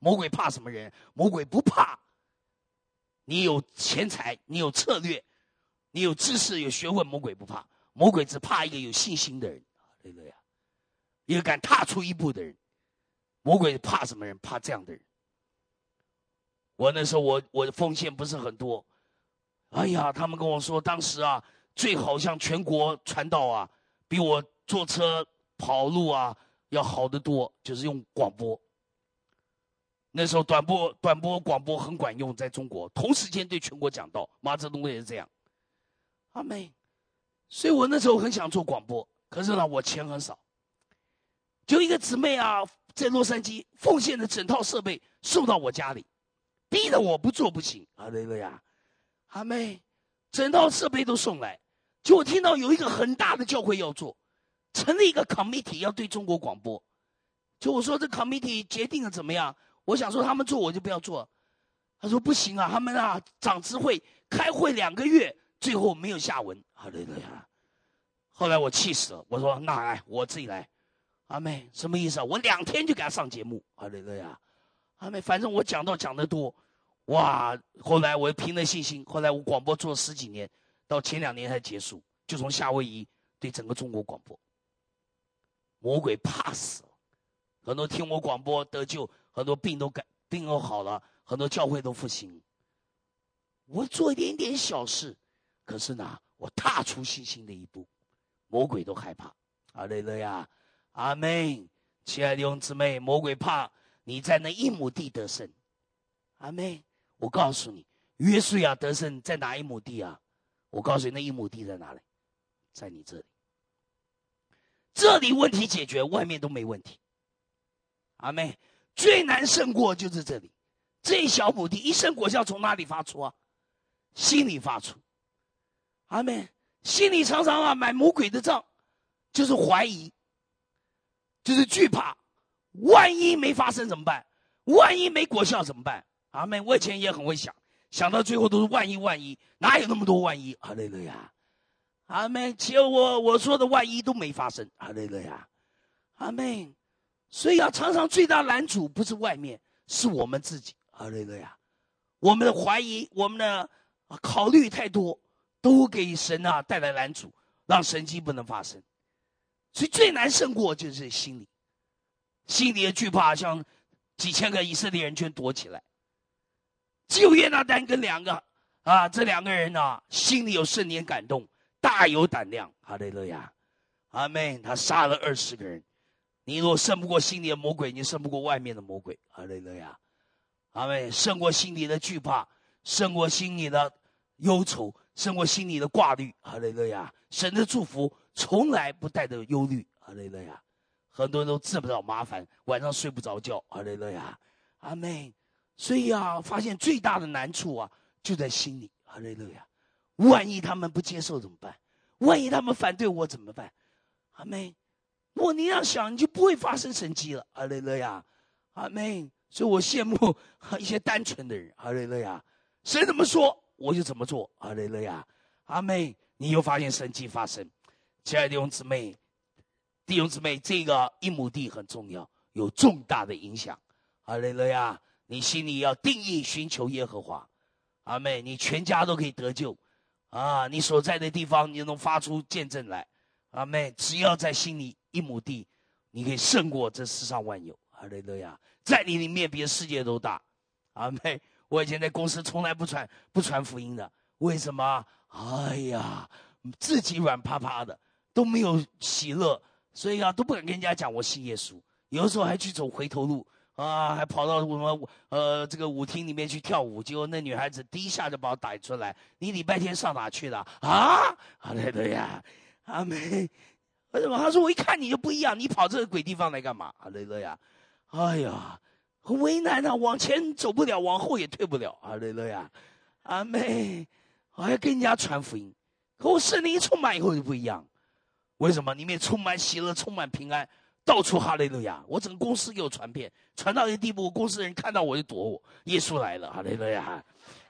魔鬼怕什么人？魔鬼不怕。你有钱财，你有策略，你有知识，有学问，魔鬼不怕。魔鬼只怕一个有信心的人，对不对呀？一个敢踏出一步的人。魔鬼怕什么人？怕这样的人。我那时候我我的奉献不是很多，哎呀，他们跟我说，当时啊，最好像全国传道啊，比我坐车跑路啊要好得多，就是用广播。那时候短波短波广播很管用，在中国同时间对全国讲道，毛泽东也是这样。阿妹，所以我那时候很想做广播，可是呢，我钱很少。就一个姊妹啊，在洛杉矶奉献的整套设备送到我家里，逼得我不做不行。啊，对对呀，阿妹，整套设备都送来，就我听到有一个很大的教会要做，成立一个 committee 要对中国广播。就我说这 committee 决定了怎么样？我想说他们做我就不要做。他说不行啊，他们啊长执会开会两个月，最后没有下文。啊，对对呀。后来我气死了，我说那来我自己来。阿妹，什么意思啊？我两天就给他上节目。啊，对对呀。阿妹，反正我讲到讲得多，哇！后来我凭了信心，后来我广播做了十几年，到前两年才结束，就从夏威夷对整个中国广播。魔鬼怕死了，很多听我广播得救，很多病都改病都好了，很多教会都复兴。我做一点点小事，可是呢，我踏出信心的一步，魔鬼都害怕。哈利路亚，阿门。亲爱的弟兄姊妹，魔鬼怕你在那一亩地得胜。阿妹，我告诉你，约书亚得胜在哪一亩地啊？我告诉你，那一亩地在哪里？在你这里。这里问题解决，外面都没问题。阿妹，最难胜过就是这里，这一小亩地，一生果效从哪里发出啊？心里发出。阿妹，心里常常啊买魔鬼的账，就是怀疑，就是惧怕。万一没发生怎么办？万一没果效怎么办？阿妹，我以前也很会想，想到最后都是万一万一，哪有那么多万一？哈利路亚，阿妹，其实我我说的万一都没发生。哈利路亚，阿妹，所以啊，常常最大拦阻不是外面，是我们自己。哈利路亚，我们的怀疑，我们的考虑太多，都给神啊带来拦阻，让神迹不能发生。所以最难胜过就是心里，心里的惧怕，像几千个以色列人全躲起来。只有约拿单跟两个啊，这两个人啊，心里有圣灵感动，大有胆量。哈利路亚，阿们。他杀了二十个人。你若胜不过心里的魔鬼，你胜不过外面的魔鬼。哈利路亚，阿们。胜过心里的惧怕，胜过心里的忧愁，胜过心里的挂虑。哈利路亚，神的祝福从来不带着忧虑。哈利路亚，很多人都自不找麻烦，晚上睡不着觉。哈利路亚，阿们。所以啊，发现最大的难处啊，就在心里。哈利路亚，万一他们不接受怎么办？万一他们反对我怎么办？阿们。如果你这样想，你就不会发生神迹了。哈利路亚，阿们。所以我羡慕一些单纯的人。哈利路亚，神怎么说我就怎么做。哈利路亚，阿们。你又发现神迹发生。亲爱的弟兄姊妹，弟兄姊妹，这个一亩地很重要，有重大的影响。哈利路亚，你心里要定义寻求耶和华。阿们。你全家都可以得救啊！你所在的地方，你能发出见证来。阿们。只要在心里一亩地，你可以胜过这世上万有。哈利路亚，在你里面比世界都大。阿们。我以前在公司从来不传不传福音的，为什么？哎呀，自己软趴趴的，都没有喜乐，所以啊，都不敢跟人家讲我信耶稣。有的时候还去走回头路啊，还跑到我们呃这个舞厅里面去跳舞，结果那女孩子第一下就把我逮出来，你礼拜天上哪去了啊？哈利路亚，阿们。为什么？他说我一看你就不一样，你跑这个鬼地方来干嘛？哈利路亚，哎呀，很为难啊，往前走不了，往后也退不了。哈利路亚，阿们。我还跟人家传福音，可我圣灵一充满以后就不一样。为什么？里面充满喜乐，充满平安，到处哈利路亚。我整个公司给我传遍，传到一个地步，公司人看到我就躲我。耶稣来了，哈利路亚，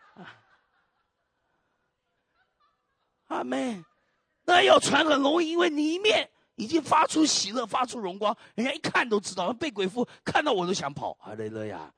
阿们。那要传很容易，因为里面已经发出喜乐，发出荣光，人家一看都知道。被鬼附看到我都想跑。哈利路亚，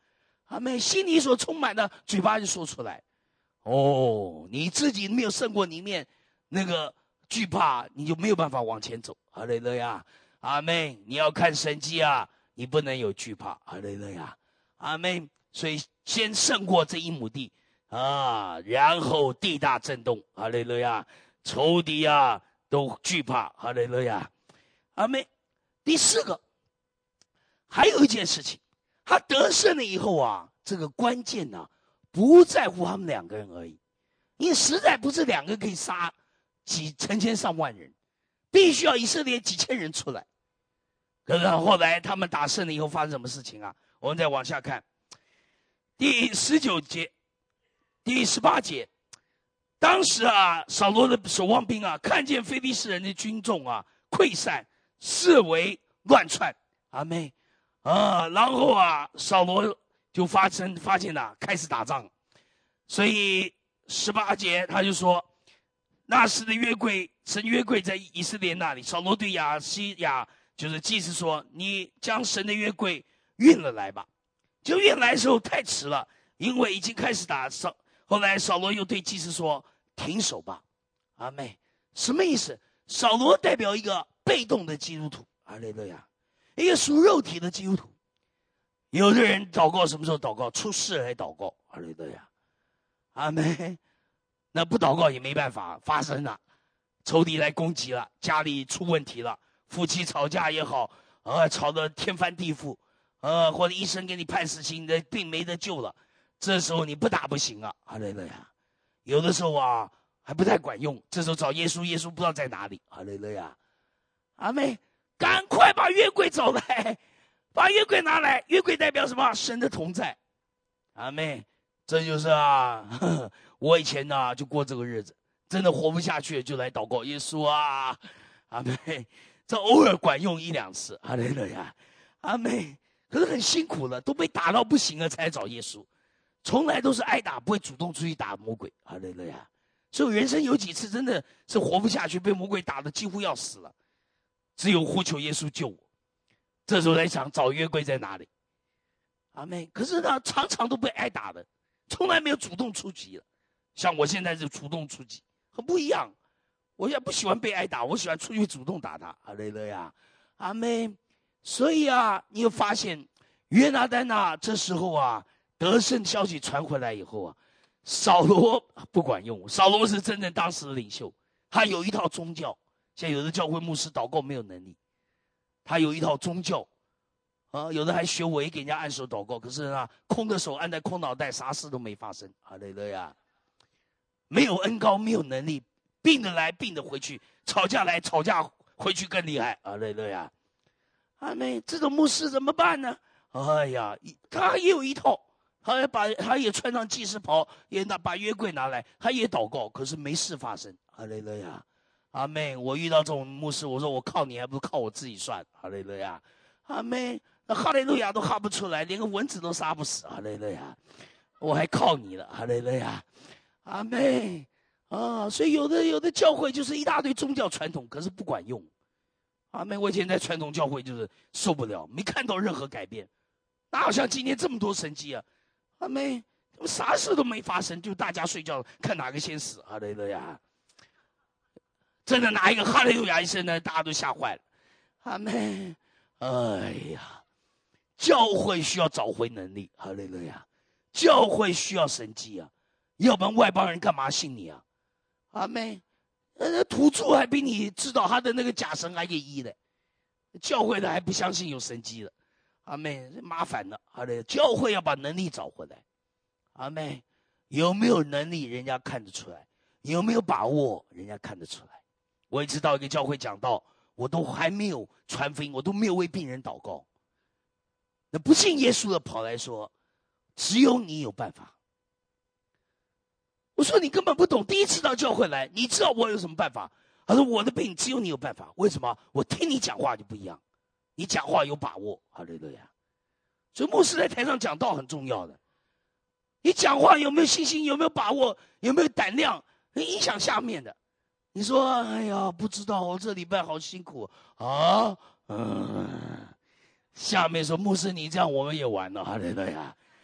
阿们，心里所充满的，嘴巴就说出来。哦，你自己没有胜过里面那个惧怕，你就没有办法往前走。哈利路亚，阿们，你要看神迹啊，你不能有惧怕。哈利路亚，阿们。所以先胜过这一亩地啊，然后地大震动。哈利路亚，仇敌啊都惧怕。哈利路亚，阿们。第四个，还有一件事情，他得胜了以后啊，这个关键呢、啊，不在乎他们两个人而已，因为实在不是两个可以杀几成千上万人，必须要以色列几千人出来。可是后来他们打胜了以后发生什么事情啊？我们再往下看，第十九节、第十八节，当时啊，扫罗的守望兵啊，看见非利士人的军众啊溃散，四围乱窜，阿们啊，然后啊，扫罗就发生发现了开始打仗，所以十八节他就说，那时的约柜，神约柜在以色列那里，扫罗对亚西亚就是祭司说，你将神的约柜运了来吧。就运来的时候太迟了，因为已经开始打扫。后来扫罗又对祭司说，停手吧。阿们，什么意思？扫罗代表一个被动的基督徒，哈利路亚，一个属肉体的基督徒。有的人祷告什么时候祷告？出事来祷告，哈利路亚，阿们。那不祷告也没办法，发生了，仇敌来攻击了，家里出问题了，夫妻吵架也好，呃，吵得天翻地覆，呃，或者医生给你判死刑，你的病没得救了，这时候你不打不行啊，哈利路亚。有的时候啊还不太管用，这时候找耶稣，耶稣不知道在哪里，哈利路亚。阿妹，赶快把约柜找来，把约柜拿来，约柜代表什么？神的同在。阿妹，这就是啊，呵呵，我以前呢、啊、就过这个日子，真的活不下去就来祷告耶稣啊，阿妹，这偶尔管用一两次，哈利路亚，阿妹。可是很辛苦了，都被打到不行了才来找耶稣，从来都是挨打，不会主动出去打魔鬼，哈利路亚。所以人生有几次真的是活不下去，被魔鬼打得几乎要死了，只有呼求耶稣救我。这时候在想找约柜在哪里，阿妹。可是呢，常常都被挨打的，从来没有主动出击了。像我现在是主动出击，很不一样。我也不喜欢被挨打，我喜欢出去主动打他，哈利路亚，阿妹。所以啊，你有发现约拿单啊，这时候啊，得胜消息传回来以后啊，扫罗不管用。扫罗是真正当时的领袖，他有一套宗教。像有的教会牧师祷告没有能力，他有一套宗教啊，有的还学我也给人家按手祷告，可是啊，空的手按在空脑袋，啥事都没发生。哈利路亚，没有恩膏，没有能力，病的来，病的回去，吵架来，吵架回去更厉害。哈利路亚。阿妹，这种牧师怎么办呢？哎呀，他也有一套，他也把他也穿上祭司袍，也拿把约柜拿来，他也祷告，可是没事发生。哈利路亚，阿妹，我遇到这种牧师，我说我靠你，还不如靠我自己算。哈利路亚，阿妹，那哈利路亚都哈不出来，连个蚊子都杀不死。哈利路亚，我还靠你了。哈利路亚，阿妹啊，所以有的有的教会就是一大堆宗教传统，可是不管用。阿妹，我以前在传统教会就是受不了，没看到任何改变，哪好像今天这么多神迹啊？阿妹，啥事都没发生，就大家睡觉看哪个先死。哈利路亚，真的拿一个哈利路亚一声呢，大家都吓坏了。阿妹，哎呀，教会需要找回能力。哈利路亚，教会需要神迹啊，要不然外邦人干嘛信你啊？阿妹。呃，土著还比你知道他的那个假神还给医的，教会的还不相信有神迹的，阿妹，麻烦了。好的，教会要把能力找回来，阿妹，有没有能力人家看得出来，有没有把握人家看得出来。我一次到一个教会讲道，我都还没有传福音，我都没有为病人祷告，那不信耶稣的跑来说，只有你有办法。我说你根本不懂，第一次到教会来，你知道我有什么办法？他说我的病只有你有办法，为什么？我听你讲话就不一样，你讲话有把握。哈利路亚。所以牧师在台上讲道很重要的，你讲话有没有信心，有没有把握，有没有胆量，影响下面的。你说哎呀不知道，我这礼拜好辛苦啊，嗯，下面说牧师你这样我们也完了。哈利路亚，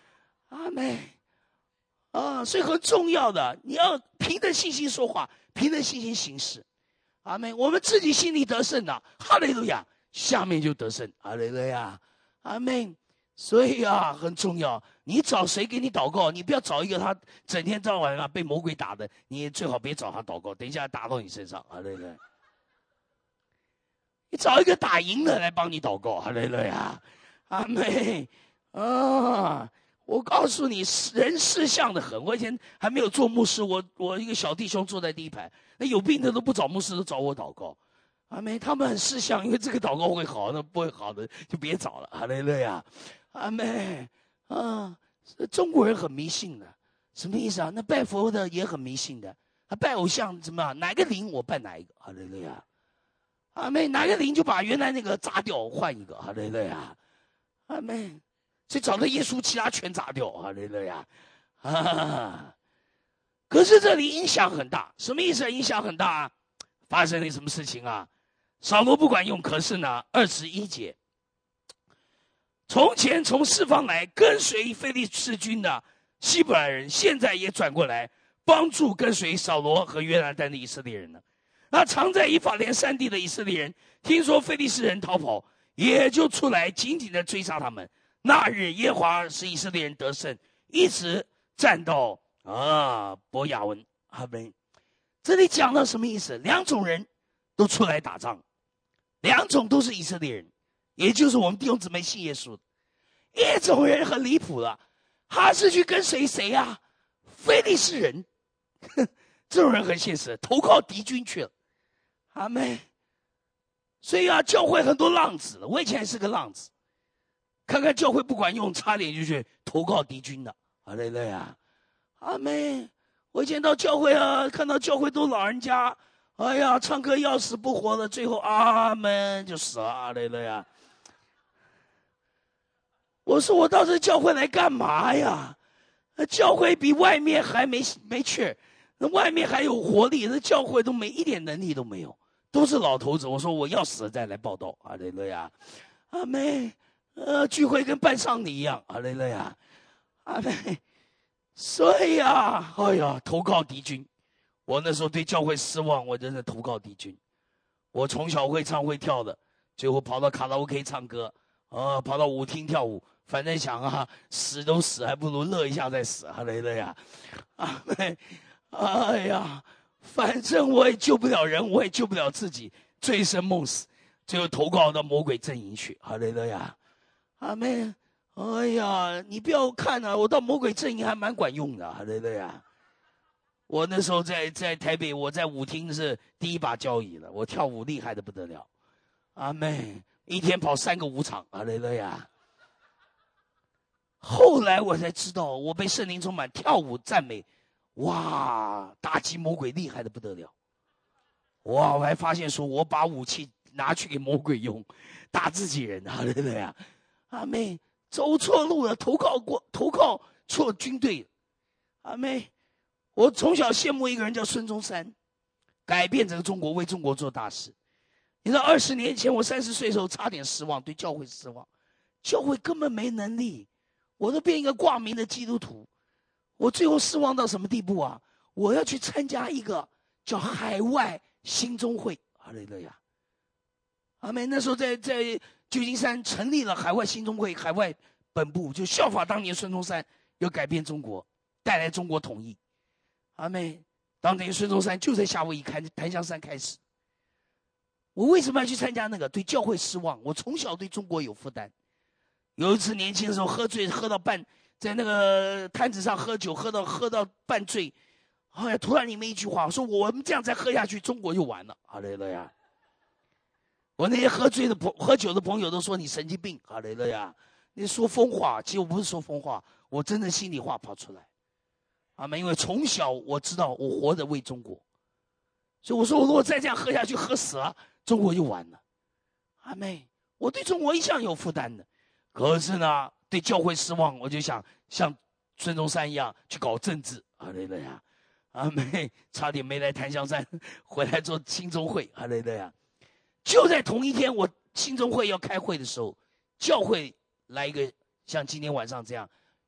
阿们。啊，所以很重要的，你要凭着信心说话，凭着信心行事。阿们，我们自己心里得胜了，哈利路亚，下面就得胜，哈利路亚，阿们。所以啊，很重要，你找谁给你祷告，你不要找一个他整天到晚啊被魔鬼打的，你最好别找他祷告，等一下打到你身上，哈利路亚。你找一个打赢的来帮你祷告，哈利路亚，阿们。啊，我告诉你，人识相的很。我以前还没有做牧师，我我一个小弟兄坐在第一排，那有病的都不找牧师，都找我祷告。阿们，他们很识相，因为这个祷告会好，那不会好的就别找了。哈利路亚，阿们。啊，中国人很迷信的，什么意思啊？那拜佛的也很迷信的，他拜偶像怎么样？哪个灵我拜哪一个？哈利路亚，阿们，哪个灵就把原来那个砸掉，换一个。哈利路亚，阿们。所以找到耶稣，其他全砸掉，哈利路亚，啊！可是这里影响很大，什么意思？影响很大啊！发生了什么事情啊？扫罗不管用，可是呢，二十一节，从前从四方来跟随非利士军的希伯来人，现在也转过来帮助跟随扫罗和约拿单的以色列人了。那藏在以法莲山地的以色列人，听说非利士人逃跑，也就出来紧紧的追杀他们。那日耶和华使以色列人得胜，一直战到啊伯亚文。阿们。这里讲到什么意思？两种人都出来打仗，两种都是以色列人，也就是我们弟兄姊妹信耶稣的。一种人很离谱了，他是去跟随谁啊？非利士人，这种人很现实，投靠敌军去了。阿们。所以啊，教会很多浪子了，我以前也是个浪子。看看教会不管用，差点就去投靠敌军了。哈利路亚，阿们。我以前到教会啊，看到教会都老人家，哎呀，唱歌要死不活的，最后阿们就死了。哈利路亚。我说我到这教会来干嘛呀？教会比外面还没没趣，那外面还有活力，那教会都没一点能力都没有，都是老头子。我说我要死了再来报道。哈利路亚，阿们。呃，聚会跟办丧礼一样，哈利路亚，阿们。所以啊，哎呀，投靠敌军。我那时候对教会失望，我真的投靠敌军。我从小会唱会跳的，最后跑到卡拉 OK 唱歌，啊、呃，跑到舞厅跳舞。反正想啊，死都死，还不如乐一下再死，哈利路亚，阿们。哎呀，反正我也救不了人，我也救不了自己，醉生梦死，最后投靠到魔鬼阵营去，哈利路亚。阿们，哎呀，你不要看啊，我到魔鬼阵营还蛮管用的，对不对啊？我那时候在在台北，我在舞厅是第一把交椅了，我跳舞厉害的不得了。阿们，一天跑三个舞场，对不对啊？后来我才知道，我被圣灵充满，跳舞赞美，哇，打击魔鬼厉害的不得了。哇，我还发现说我把武器拿去给魔鬼用，打自己人，对不对啊？阿妹，走错路了，投靠过投靠错军队了。阿妹，我从小羡慕一个人叫孙中山，改变整个中国，为中国做大事。你知道二十年前我三十岁的时候差点失望，对教会失望，教会根本没能力，我都变一个挂名的基督徒。我最后失望到什么地步啊？我要去参加一个叫海外兴中会，哈利路亚。阿妹，那时候在在旧金山成立了海外兴中会海外本部，就效法当年孙中山，要改变中国，带来中国统一。阿妹，当年孙中山就在夏威夷开檀香山开始。我为什么要去参加那个？对教会失望。我从小对中国有负担。有一次年轻的时候喝醉，喝到半，在那个摊子上喝酒，喝到喝到半醉，哎呀，突然里面一句话，说我们这样再喝下去，中国就完了。哈利路亚。我那些喝醉的朋喝酒的朋友都说你神经病，哈利路亚，你说疯话。其实我不是说疯话，我真的心里话跑出来。阿们，因为从小我知道我活着为中国，所以我说我如果再这样喝下去，喝死了，中国就完了。阿们，我对中国一向有负担的，可是呢，对教会失望，我就想像孙中山一样去搞政治，哈利路亚。阿们，差点没来檀香山，回来做兴中会，哈利路亚。就在同一天，我兴中会要开会的时候，教会来一个像今天晚上这样，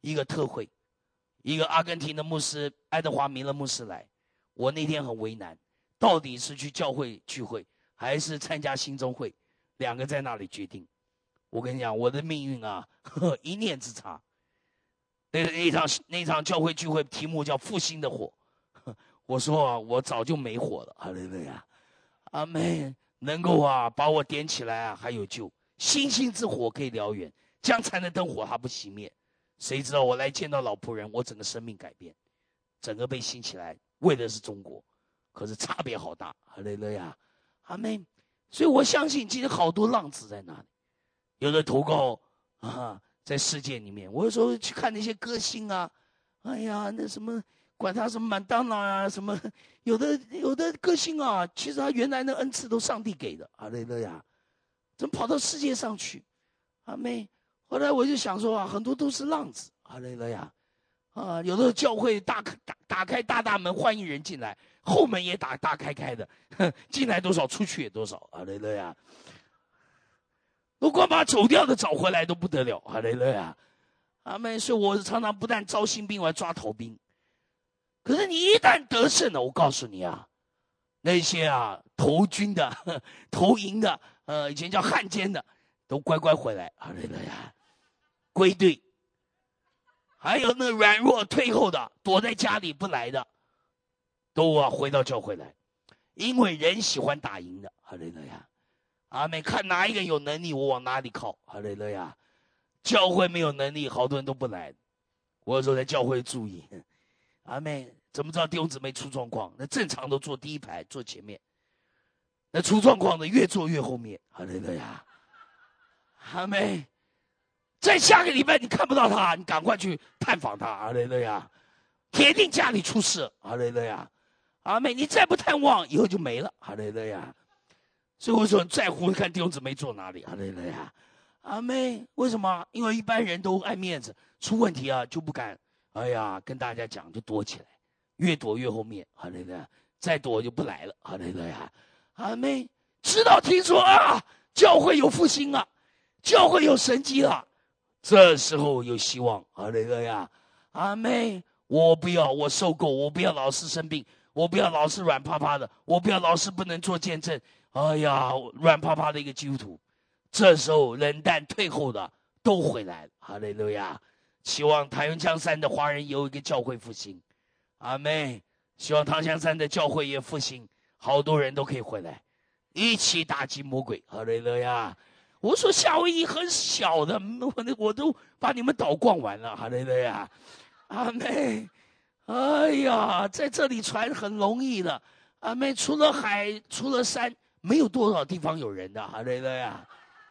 一个特会，一个阿根廷的牧师爱德华米勒牧师来，我那天很为难，到底是去教会聚会还是参加兴中会，两个在那里决定。我跟你讲，我的命运啊，呵呵一念之差。那那场那场教会聚会题目叫复兴的火，我说啊，我早就没火了，哈利路亚，阿们，能够啊把我点起来啊，还有救。星星之火可以燎原，将残的灯火它不熄灭。谁知道我来见到老仆人，我整个生命改变，整个被兴起来，为的是中国，可是差别好大，哈利路亚，阿们。所以我相信今天好多浪子在那里，有的投靠啊。在世界里面，我有时候去看那些歌星啊，哎呀，那什么，管他什么麦当劳啊，什么，有的有的歌星啊，其实他原来的恩赐都上帝给的，哈利路亚，怎么跑到世界上去？阿妹，后来我就想说啊，很多都是浪子，哈利路亚，啊，有的教会大打打开大大门欢迎人进来，后门也打大开开的，进来多少出去也多少，哈利路亚。如果把走掉的找回来都不得了，哈利路亚，阿们。所以我常常不但招新兵，我还抓逃兵。可是你一旦得胜了，我告诉你啊，那些啊投军的、呵投营的，呃，以前叫汉奸的，都乖乖回来，哈利路亚，归队。还有那软弱退后的，躲在家里不来的，都啊回到教会来，因为人喜欢打赢的，哈利路亚。阿们，看哪一个有能力，我往哪里靠。哈利路亚，教会没有能力，好多人都不来。我有时候在教会注意，阿们，怎么知道弟兄姊妹出状况？那正常都坐第一排，坐前面。那出状况的越坐越后面。哈利路亚，阿们，在下个礼拜你看不到他，你赶快去探访他。哈利路亚，铁定家里出事。哈利路亚，阿们，你再不探望，以后就没了。哈利路亚。所以我说很在乎看弟兄姊妹坐哪里，哈利路亚，阿妹，为什么？因为一般人都爱面子，出问题啊就不敢，哎呀，跟大家讲就躲起来，越躲越后面，哈利路亚，再躲就不来了，哈利路亚，阿妹，直到听说啊，教会有复兴了，教会有神迹了，这时候有希望，哈利路亚，阿妹，我不要，我受够，我不要老是生病，我不要老是软趴趴的，我不要老是不能做见证。哎呀，软趴趴的一个基督徒，这时候冷淡退后的都回来了，哈利路亚！希望台湾江山的华人有一个教会复兴，阿们。希望唐香山的教会也复兴，好多人都可以回来，一起打击魔鬼，哈利路亚！我说夏威夷很小的，我我都把你们岛逛完了，哈利路亚！阿们。哎呀，在这里传很容易的，阿们。除了海，除了山。没有多少地方有人的，哈利路亚！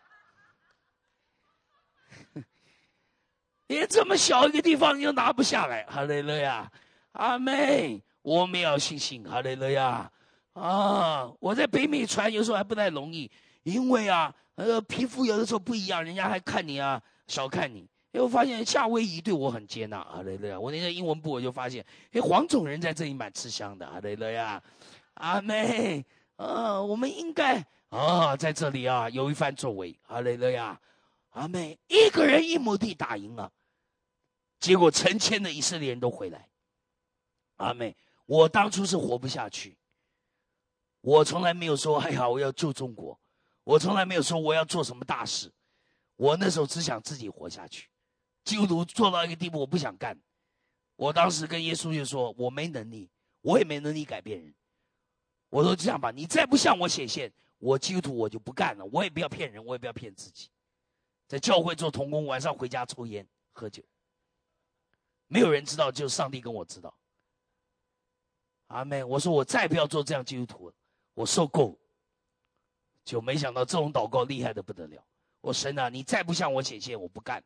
连这么小一个地方你都拿不下来，哈利路亚！阿妹，我们要信心，哈利路亚！啊，我在北美传有时候还不太容易，因为啊，呃，皮肤有的时候不一样，人家还看你啊，小看你。因为我发现夏威夷对我很接纳，哈利路亚！我那天英文部我就发现，哎，黄种人在这里蛮吃香的，哈利路亚！阿妹。啊，我们应该啊，在这里啊有一番作为，哈利路亚，阿们，一个人一亩地打赢了，结果成千的以色列人都回来，阿们。我当初是活不下去，我从来没有说，哎呀，我要救中国，我从来没有说我要做什么大事，我那时候只想自己活下去，基督徒做到一个地步，我不想干，我当时跟耶稣就说，我没能力，我也没能力改变人。我说这样吧，你再不向我显现，我基督徒我就不干了。我也不要骗人，我也不要骗自己，在教会做同工，晚上回家抽烟喝酒，没有人知道，就上帝跟我知道。阿们。我说我再不要做这样基督徒了，我受够了。就没想到这种祷告厉害的不得了。我神啊，你再不向我显现，我不干。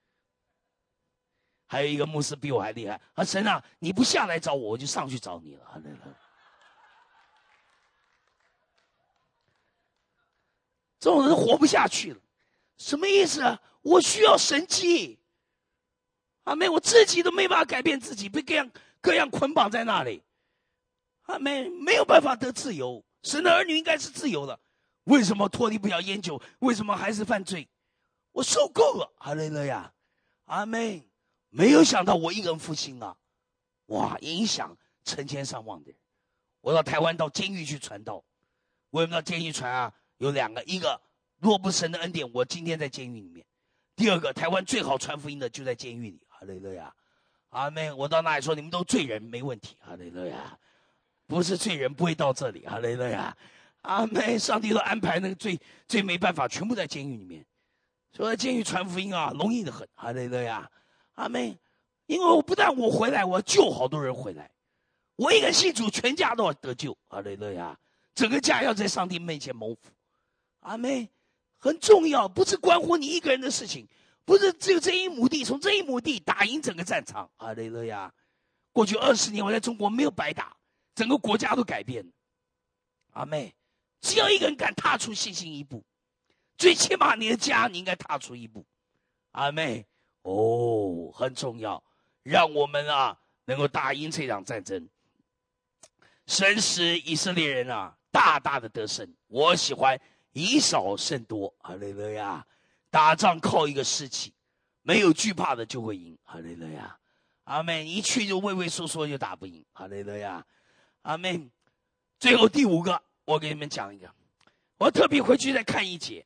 还有一个牧师比我还厉害，啊神啊，你不下来找我，我就上去找你了。这种人活不下去了，什么意思啊？我需要神迹，阿们，我自己都没办法改变自己，被各样各样捆绑在那里，阿们，没有办法得自由。神的儿女应该是自由的，为什么脱离不了烟酒？为什么还是犯罪？我受够了，哈利路亚，阿们。 没有想到我一人复兴啊，哇，影响成千上万的人。我到台湾到监狱去传道，为什么到监狱传啊？有两个，一个若不神的恩典，我今天在监狱里面；第二个，台湾最好传福音的就在监狱里。哈利路亚，阿们。我到那里说，你们都罪人，没问题。哈利路亚，不是罪人不会到这里。哈利路亚，阿们。上帝都安排那个最最没办法，全部在监狱里面。所以监狱传福音啊，容易的很。哈利路亚，阿们。因为我不但我回来，我要救好多人回来。我一个信主，全家都要得救。哈利路亚，整个家要在上帝面前蒙福。阿们，很重要，不是关乎你一个人的事情，不是只有这一亩地，从这一亩地打赢整个战场。哈利路亚，过去二十年我在中国没有白打，整个国家都改变了。阿们，只要一个人敢踏出信心一步，最起码你的家你应该踏出一步。阿们，哦，很重要，让我们啊能够打赢这场战争。神使以色列人啊大大的得胜。我喜欢以少胜多。哈利路亚，打仗靠一个士气，没有惧怕的就会赢。哈利路亚，阿们。一去就畏畏缩缩就打不赢。哈利路亚，阿们。最后第五个，我给你们讲一个，我特别回去再看一节。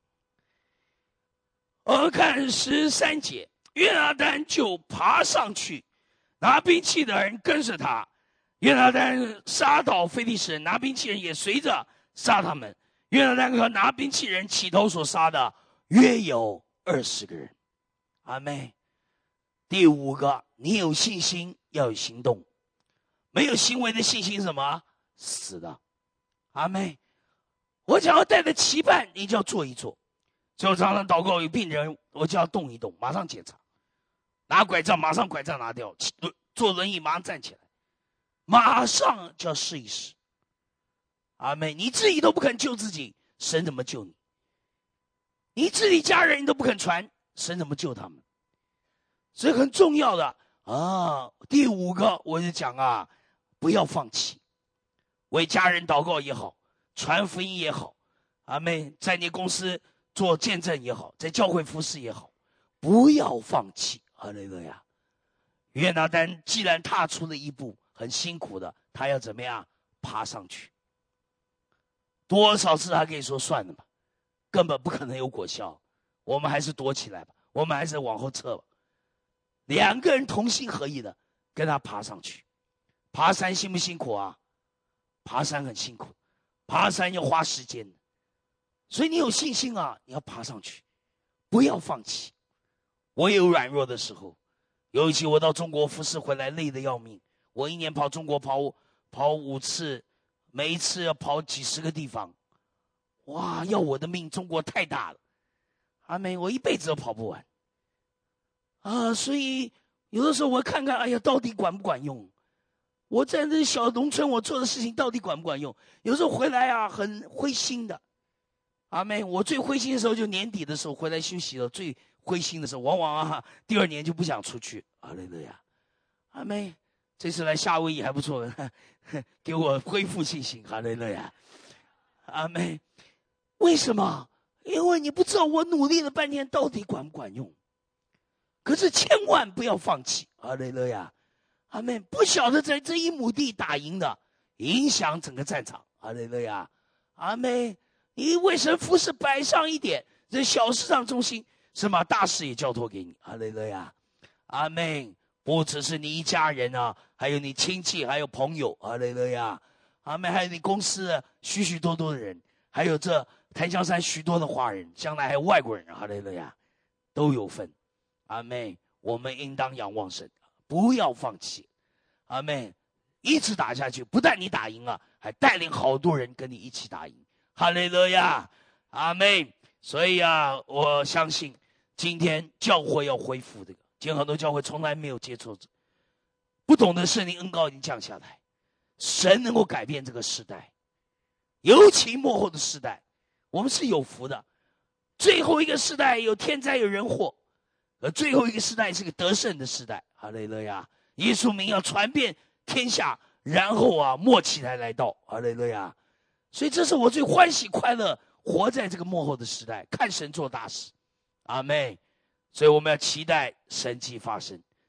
我看十三节，约拿单就爬上去，拿兵器的人跟着他。约拿单杀倒非利士人，拿兵器人也随着杀他们。约拿单和拿兵器人起头所杀的约有二十个人。阿们。第五个，你有信心要有行动，没有行为的信心是什么？死的。阿们。我只要带着期盼，你就要做一做。所以我常常祷告，有病人我就要动一动，马上检查。拿拐杖，马上拐杖拿掉；坐轮椅，马上站起来。马上就要试一试。阿们。你自己都不肯救自己，神怎么救你？你自己家人都不肯传，神怎么救他们？所以很重要的啊。第五个我就讲啊，不要放弃，为家人祷告也好，传福音也好，阿们。在你公司做见证也好，在教会服侍也好，不要放弃。哈利路亚。约拿单既然踏出了一步，很辛苦的，他要怎么样爬上去？多少次他可以说算了吧，根本不可能有果效，我们还是躲起来吧，我们还是往后撤吧。两个人同心合意的跟他爬上去。爬山辛不辛苦啊？爬山很辛苦，爬山要花时间的。所以你有信心啊，你要爬上去，不要放弃。我也有软弱的时候，有一期我到中国服侍回来，累得要命。我一年跑中国跑跑五次，每一次要跑几十个地方，哇，要我的命！中国太大了，阿们，我一辈子都跑不完啊！所以有的时候我看看，哎呀，到底管不管用？我在那小农村，我做的事情到底管不管用？有时候回来啊，很灰心的。阿们，我最灰心的时候就年底的时候回来休息了，最灰心的时候，往往啊，第二年就不想出去。阿利路亚，阿们。这次来夏威夷还不错，给我恢复信心。哈利路亚，阿们。为什么？因为你不知道我努力了半天到底管不管用。可是千万不要放弃。哈利路亚，阿们。不晓得在这一亩地打赢的，影响整个战场。哈利路亚，阿们。你为神服事摆上一点，这小事上中心，神把大事也交托给你。哈利路亚，阿们。不只是你一家人啊，还有你亲戚，还有朋友。哈利路亚，阿们。还有你公司许许多多的人，还有这檀香山许多的华人，将来还有外国人。哈利路亚，都有份。阿们。我们应当仰望神，不要放弃。阿们。一直打下去，不但你打赢了，还带领好多人跟你一起打赢。哈利路亚，阿们。所以啊，我相信今天教会要恢复这个。今天很多教会从来没有接触，不懂得圣灵恩膏已经降下来，神能够改变这个时代，尤其末后的时代，我们是有福的。最后一个时代有天灾有人祸，而最后一个时代是个得胜的时代。哈利路亚，耶稣名要传遍天下，然后啊，末期才来到。哈利路亚，所以这是我最欢喜快乐，活在这个末后的时代，看神做大事。阿们。所以我们要期待神迹发生。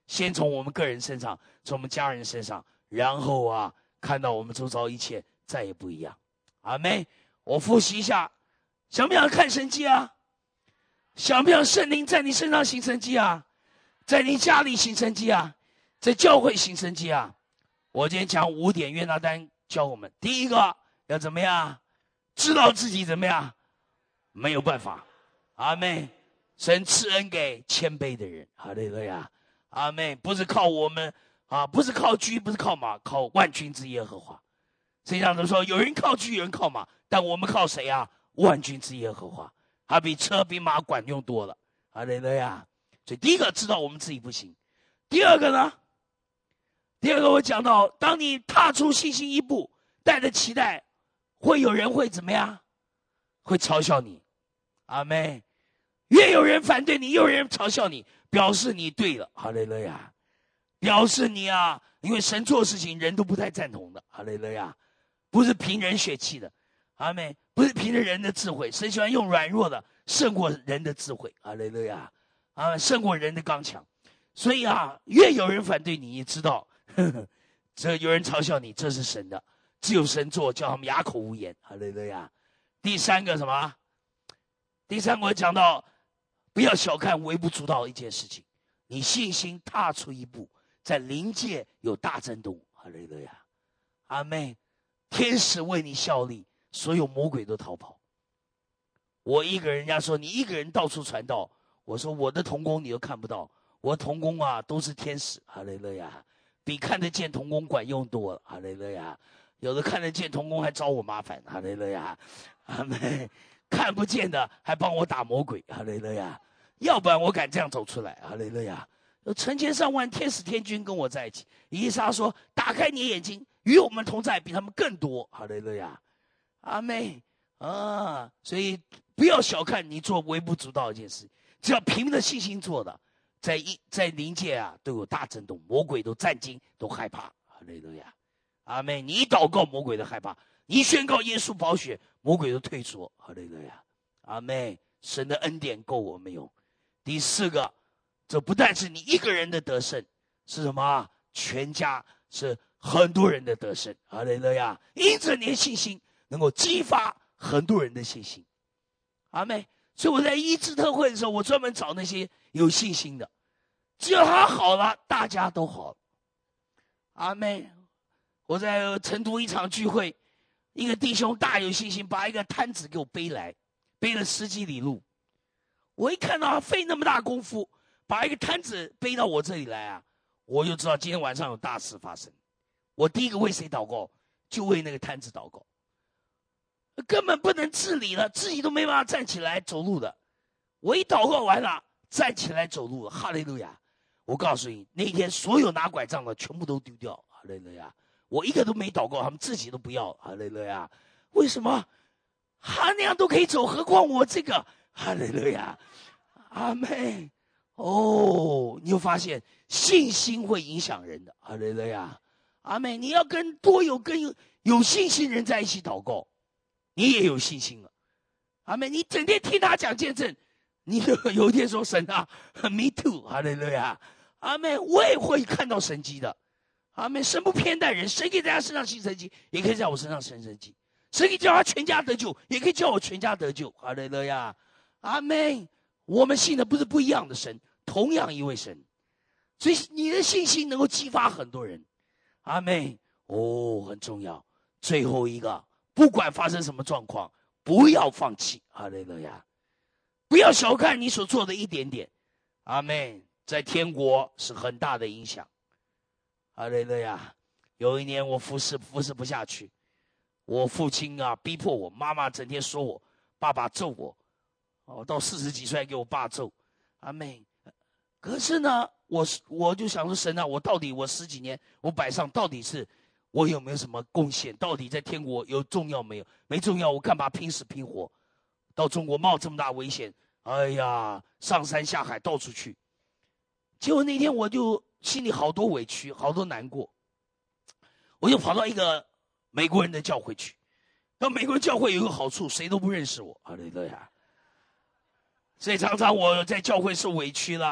先从我们个人身上，从我们家人身上，然后啊，看到我们周遭一切再也不一样。阿们。我复习一下，想不想看神迹啊？想不想圣灵在你身上行神迹啊？在你家里行神迹啊？在教会行神迹啊？我今天讲五点，约拿单教我们，第一个要怎么样？知道自己怎么样？没有办法。阿们。神赐恩给谦卑的人。哈利路亚。阿们。不是靠我们啊，不是靠车，不是靠马，靠万军之耶和华。实际上都说有人靠车，有人靠马，但我们靠谁啊？万军之耶和华。他比车比马管用多了。哈利路亚。所以第一个知道我们自己不行。第二个呢？第二个我讲到，当你踏出信心一步，带着期待，会有人会怎么样？会嘲笑你。阿们。越有人反对你，越有人嘲笑你，表示你对了。哈利路亚。表示你啊，因为神做事情人都不太赞同的。哈利路亚。不是凭人血气的。阿们。不是凭着人的智慧，神喜欢用软弱的胜过人的智慧。哈利路亚。啊，胜过人的刚强。所以啊，越有人反对你，你知道呵呵，这有人嘲笑你，这是神的，只有神做，叫他们哑口无言。哈利路亚。第三个什么？第三个我讲到，不要小看微不足道的一件事情，你信心踏出一步，在灵界有大震动。哈利路亚。阿们。天使为你效力，所有魔鬼都逃跑。我一个人家说你一个人到处传道，我说我的同工你都看不到，我同工啊都是天使。哈利路亚。比看得见同工管用多了。哈利路亚。有的看得见同工还找我麻烦。哈利路亚。阿们。看不见的还帮我打魔鬼。哈利路亚。要不然我敢这样走出来。哈利路亚。有成千上万天使天军跟我在一起。以撒说，打开你眼睛，与我们同在，比他们更多。哈利路亚。阿们。啊，所以不要小看你做微不足道一件事，只要凭着信心做的，在一在灵界啊都有大震动，魔鬼都战惊，都害怕。哈利路亚。阿们。你一祷告，魔鬼都害怕；你一宣告耶稣宝血，魔鬼都退缩。哈利路亚。阿们。神的恩典够我们用。第四个，这不但是你一个人的得胜，是什么？全家，是很多人的得胜。哈利路亚。因着你的信心，能够激发很多人的信心。阿们。所以我在医治特会的时候，我专门找那些有信心的，只要他好了，大家都好了。阿们。我在成都一场聚会，一个弟兄大有信心，把一个摊子给我背来，背了十几里路。我一看到他费那么大功夫，把一个摊子背到我这里来啊，我就知道今天晚上有大事发生。我第一个为谁祷告？就为那个摊子祷告。根本不能自理了，自己都没办法站起来走路的。我一祷告完了，站起来走路了。哈利路亚。我告诉你，那天所有拿拐杖的全部都丢掉。哈利路亚。我一个都没祷告，他们自己都不要。哈利路亚。为什么？他那样都可以走，何况我这个？哈利路亚。阿们。哦，你就发现信心会影响人的。哈利路亚。阿们。你要跟多有跟有有信心人在一起祷告，你也有信心了。阿们。你整天听他讲见证，你就有一天说神啊 me too。 哈利路亚。阿们。我也会看到神迹的。阿们。神不偏待人，神可以在他身上行神迹，也可以在我身上行神迹。神可以叫他全家得救，也可以叫我全家得救。哈利路亚。阿们。我们信的不是不一样的神，同样一位神，所以你的信心能够激发很多人。阿们。哦，很重要。最后一个，不管发生什么状况，不要放弃。哈利路亚。不要小看你所做的一点点。阿们。在天国是很大的影响。哈利路亚。有一年我服侍服侍不下去，我父亲啊逼迫我，妈妈整天说我，爸爸揍我。哦，到四十几岁还给我爸揍。阿们。可是呢，我我就想说，神啊，我到底我十几年我摆上，到底是我有没有什么贡献？到底在天国有重要没有？没重要，我干嘛拼死拼活到中国冒这么大危险？哎呀，上山下海到处去。结果那天我就心里好多委屈，好多难过，我就跑到一个美国人的教会去。到美国人教会有一个好处，谁都不认识我。哈利路亚。所以常常我在教会受委屈了，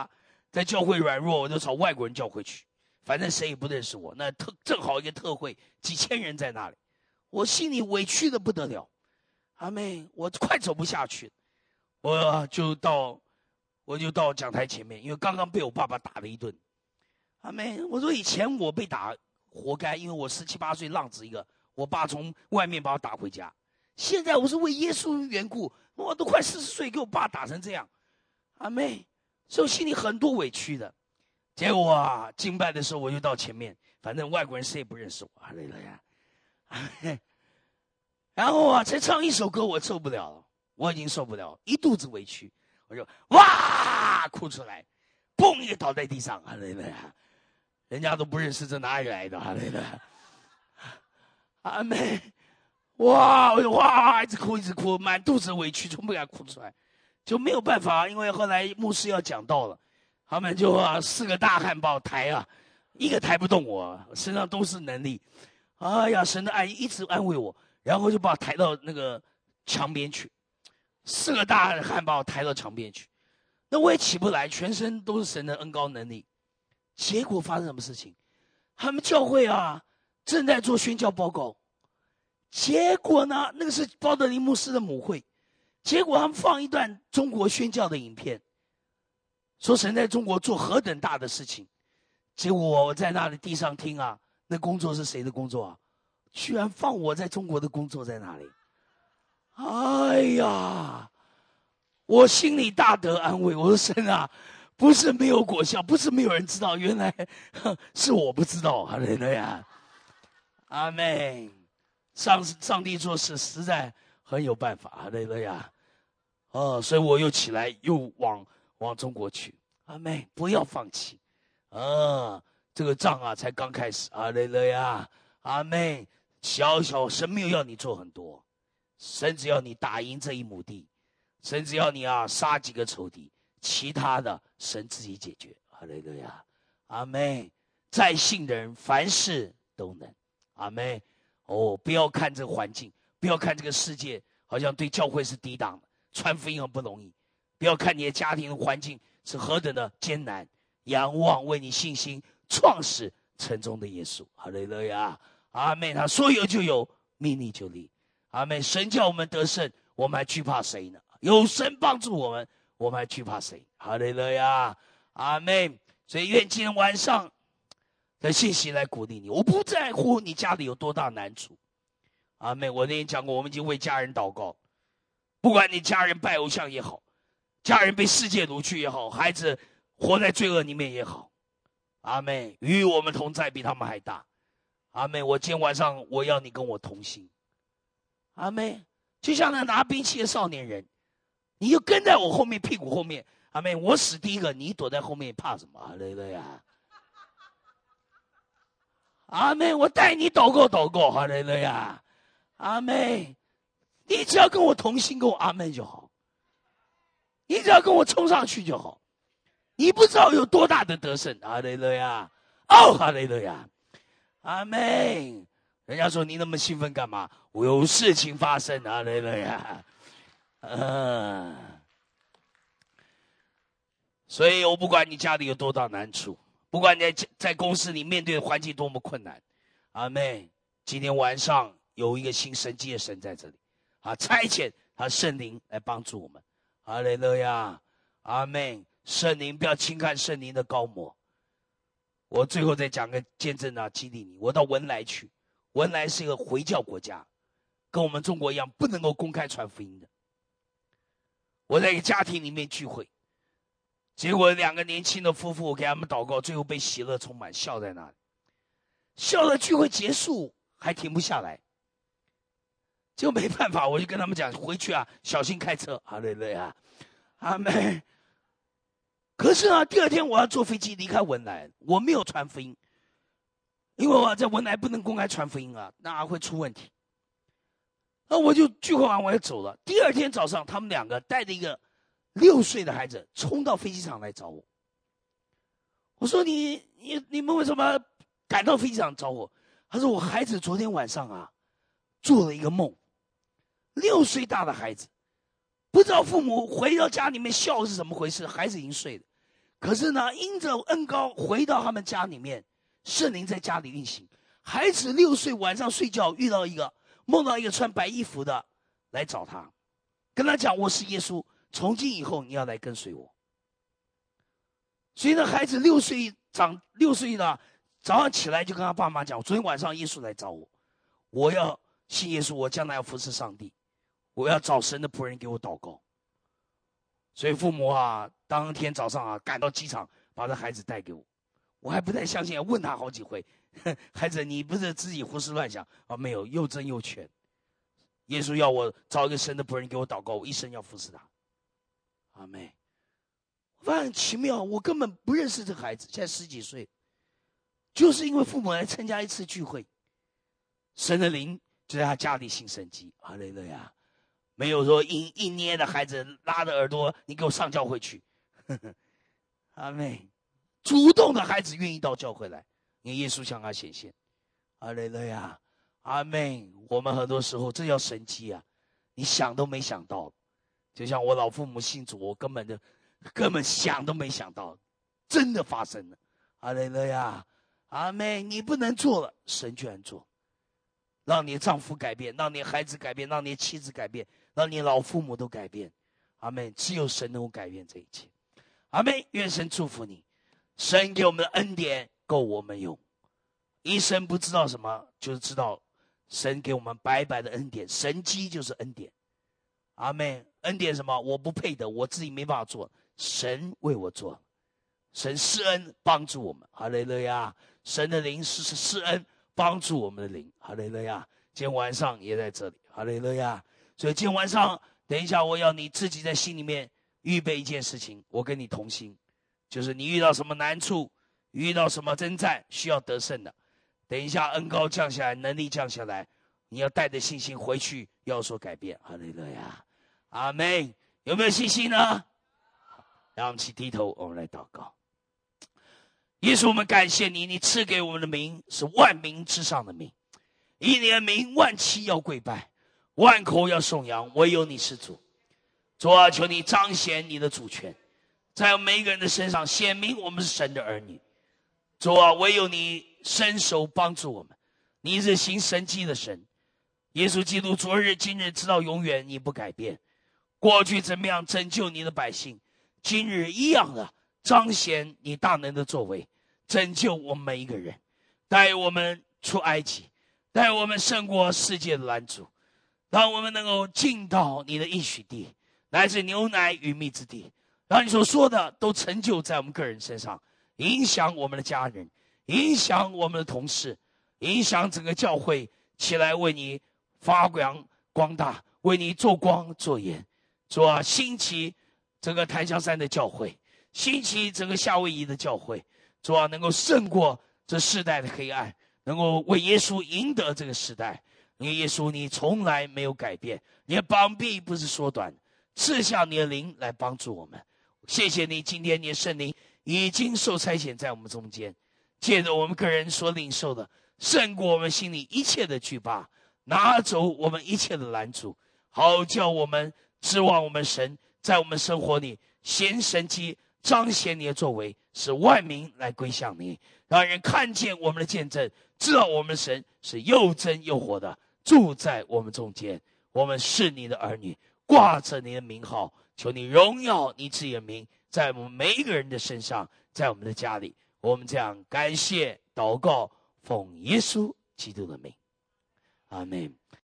在教会软弱，我就朝外国人教会去，反正谁也不认识我。那特正好一个特会，几千人在那里，我心里委屈的不得了。阿妹，我快走不下去，我就到，我就到讲台前面，因为刚刚被我爸爸打了一顿。阿妹，我说以前我被打活该，因为我十七八岁浪子一个，我爸从外面把我打回家。现在我是为耶稣缘故，我都快四十岁，给我爸打成这样。阿妹，所以我心里很多委屈的。结果啊，敬拜的时候我就到前面，反正外国人谁也不认识我，哈利路亚。然后啊，才唱一首歌，我受不了了，我已经受不了了，一肚子委屈，我就哇哭出来，砰一个倒在地上，哈利路亚。人家都不认识这哪里来的，哈利路亚。阿妹，哇，我就哇一直哭一直哭，满肚子委屈，从不敢哭出来，就没有办法，因为后来牧师要讲道了，他们就啊四个大汉把我抬啊，一个抬不动我，身上都是能力。哎呀，神的爱一直安慰我，然后就把我抬到那个墙边去，四个大汉把我抬到墙边去，那我也起不来，全身都是神的恩膏能力。结果发生什么事情？他们教会啊正在做宣教报告，结果呢，那个是包德林牧师的母会，结果他们放一段中国宣教的影片，说神在中国做何等大的事情。结果我在那里地上听啊，那工作是谁的工作啊？居然放我在中国的工作在哪里？哎呀，我心里大得安慰。我说神啊，不是没有果效，不是没有人知道，原来是我不知道。哈利路亚，阿们。上上帝做事实在很有办法。哈利路亚。哦，所以我又起来，又往往中国去。阿们，不要放弃。啊，这个仗啊才刚开始。哈利路亚，阿们。小小神没有要你做很多，神只要你打赢这一亩地，神只要你啊杀几个仇敌，其他的神自己解决。哈利路亚，阿们。在信的人凡事都能。阿们。哦，不要看这个环境，不要看这个世界好像对教会是抵挡的，传福音很不容易。不要看你的家庭的环境是何等的艰难，仰望为你信心创始成终的耶稣。哈利路亚，阿们。他说有就有，命立就立。阿们。神叫我们得胜，我们还惧怕谁呢？有神帮助我们，我们还惧怕谁？哈利路亚，阿们。所以愿今天晚上的信息来鼓励你，我不在乎你家里有多大难处。阿们。我那天讲过，我们已经为家人祷告，不管你家人拜偶像也好，家人被世界掳去也好，孩子活在罪恶里面也好，阿们。与我们同在比他们还大。阿们。我今天晚上我要你跟我同行。阿们。就像那拿兵器的少年人，你就跟在我后面，屁股后面。阿们。我死第一个，你躲在后面怕什么？哈利路亚，阿们。我带你祷告祷告。哈利路亚，阿们。你只要跟我同心，跟我阿们就好。你只要跟我冲上去就好。你不知道有多大的得胜。哈利路亚，哦，哈利路亚，阿们。人家说你那么兴奋干嘛？我有事情发生。哈利路亚，嗯。所以我不管你家里有多大难处，不管你在在公司里面对的环境多么困难，阿们。今天晚上有一个新神迹的神在这里，啊，差遣他圣灵来帮助我们。哈利路亚，阿们。圣灵，不要轻看圣灵的高摩。我最后再讲个见证啊，激励你。我到文莱去，文莱是一个回教国家，跟我们中国一样不能够公开传福音的。我在一个家庭里面聚会，结果两个年轻的夫妇，我给他们祷告，最后被喜乐充满，笑在那里。笑了，聚会结束还停不下来，就没办法，我就跟他们讲，回去啊小心开车。哈利路亚，阿们。可是啊，第二天我要坐飞机离开文莱，我没有传福音，因为我在文莱不能公开传福音啊，那会出问题。那我就聚会完我也走了。第二天早上，他们两个带着一个六岁的孩子冲到飞机场来找我。我说你你你们为什么赶到飞机场找我？他说我孩子昨天晚上啊做了一个梦，六岁大的孩子不知道父母回到家里面笑是怎么回事，孩子已经睡了， 可是呢，因着恩膏回到他们家里面，圣灵在家里运行。孩子六岁晚上睡觉，遇到一个梦到一个穿白衣服的来找他，跟他讲：“我是耶稣，从今以后你要来跟随我。”所以呢，孩子六岁长六岁了，早上起来就跟他爸妈讲：“昨天晚上耶稣来找我，我要信耶稣，我将来要服侍上帝，我要找神的仆人给我祷告。”所以父母啊，当天早上啊赶到机场，把这孩子带给我，我还不太相信，问他好几回：“孩子，你不是自己胡思乱想啊？”没有，又真又全。耶稣要我找一个神的仆人给我祷告，我一生要服侍他。阿们。我发现很奇妙，我根本不认识这个孩子，现在十几岁，就是因为父母来参加一次聚会，神的灵就在他家里行神迹。哈利路亚！没有说一一捏的孩子拉着耳朵，你给我上教会去。阿们。主动的孩子愿意到教会来，因为耶稣向他显现。哈利路亚！阿们。我们很多时候这叫神迹啊，你想都没想到。就像我老父母信主，我根本就根本想都没想到，真的发生了。哈利路亚！阿们。你不能做了，神居然做，让你的丈夫改变，让你的孩子改变，让你的妻子改变，让你老父母都改变。阿们。只有神能够改变这一切。阿们。愿神祝福你，神给我们的恩典够我们用。一生不知道什么，就是知道神给我们白白的恩典，神迹就是恩典。阿们。恩典什么？我不配的，我自己没办法做，神为我做，神施恩帮助我们。哈利路亚！神的灵是施恩帮助我们的灵。哈利路亚！今天晚上也在这里。哈利路亚！所以今天晚上，等一下我要你自己在心里面预备一件事情，我跟你同心，就是你遇到什么难处，遇到什么征战需要得胜的，等一下恩膏降下来，能力降下来，你要带着信心回去，要有所改变。哈利路亚！阿们。有没有信心呢？让我们起低头，我们来祷告。耶稣，我们感谢你，你赐给我们的名是万民之上的名，以你的名万膝要跪拜，万口要颂扬，唯有你是主。主啊，求你彰显你的主权，在每一个人的身上显明我们是神的儿女。主啊，唯有你伸手帮助我们，你是行神迹的神。耶稣基督昨日今日直到永远，你不改变。过去怎么样拯救你的百姓，今日一样的彰显你大能的作为，拯救我们每一个人，带我们出埃及，带我们胜过世界的拦阻，让我们能够进到你的应许地，来自牛奶与蜜之地，让你所说的都成就在我们个人身上，影响我们的家人，影响我们的同事，影响整个教会起来为你发扬光大，为你做光做盐。主啊，兴起整个檀香山的教会，兴起整个夏威夷的教会。主啊，能够胜过这世代的黑暗，能够为耶稣赢得这个时代。因为耶稣你从来没有改变，你的膀臂不是缩短，赐下你的灵来帮助我们。谢谢你，今天你的圣灵已经受差遣在我们中间，借着我们个人所领受的，胜过我们心里一切的惧怕，拿走我们一切的拦阻，好叫我们指望我们神在我们生活里显神迹，彰显你的作为，使万民来归向你，让人看见我们的见证，知道我们的神是又真又活的，住在我们中间。我们是你的儿女，挂着你的名号，求你荣耀你自己的名在我们每一个人的身上，在我们的家里。我们这样感谢祷告，奉耶稣基督的名，阿们。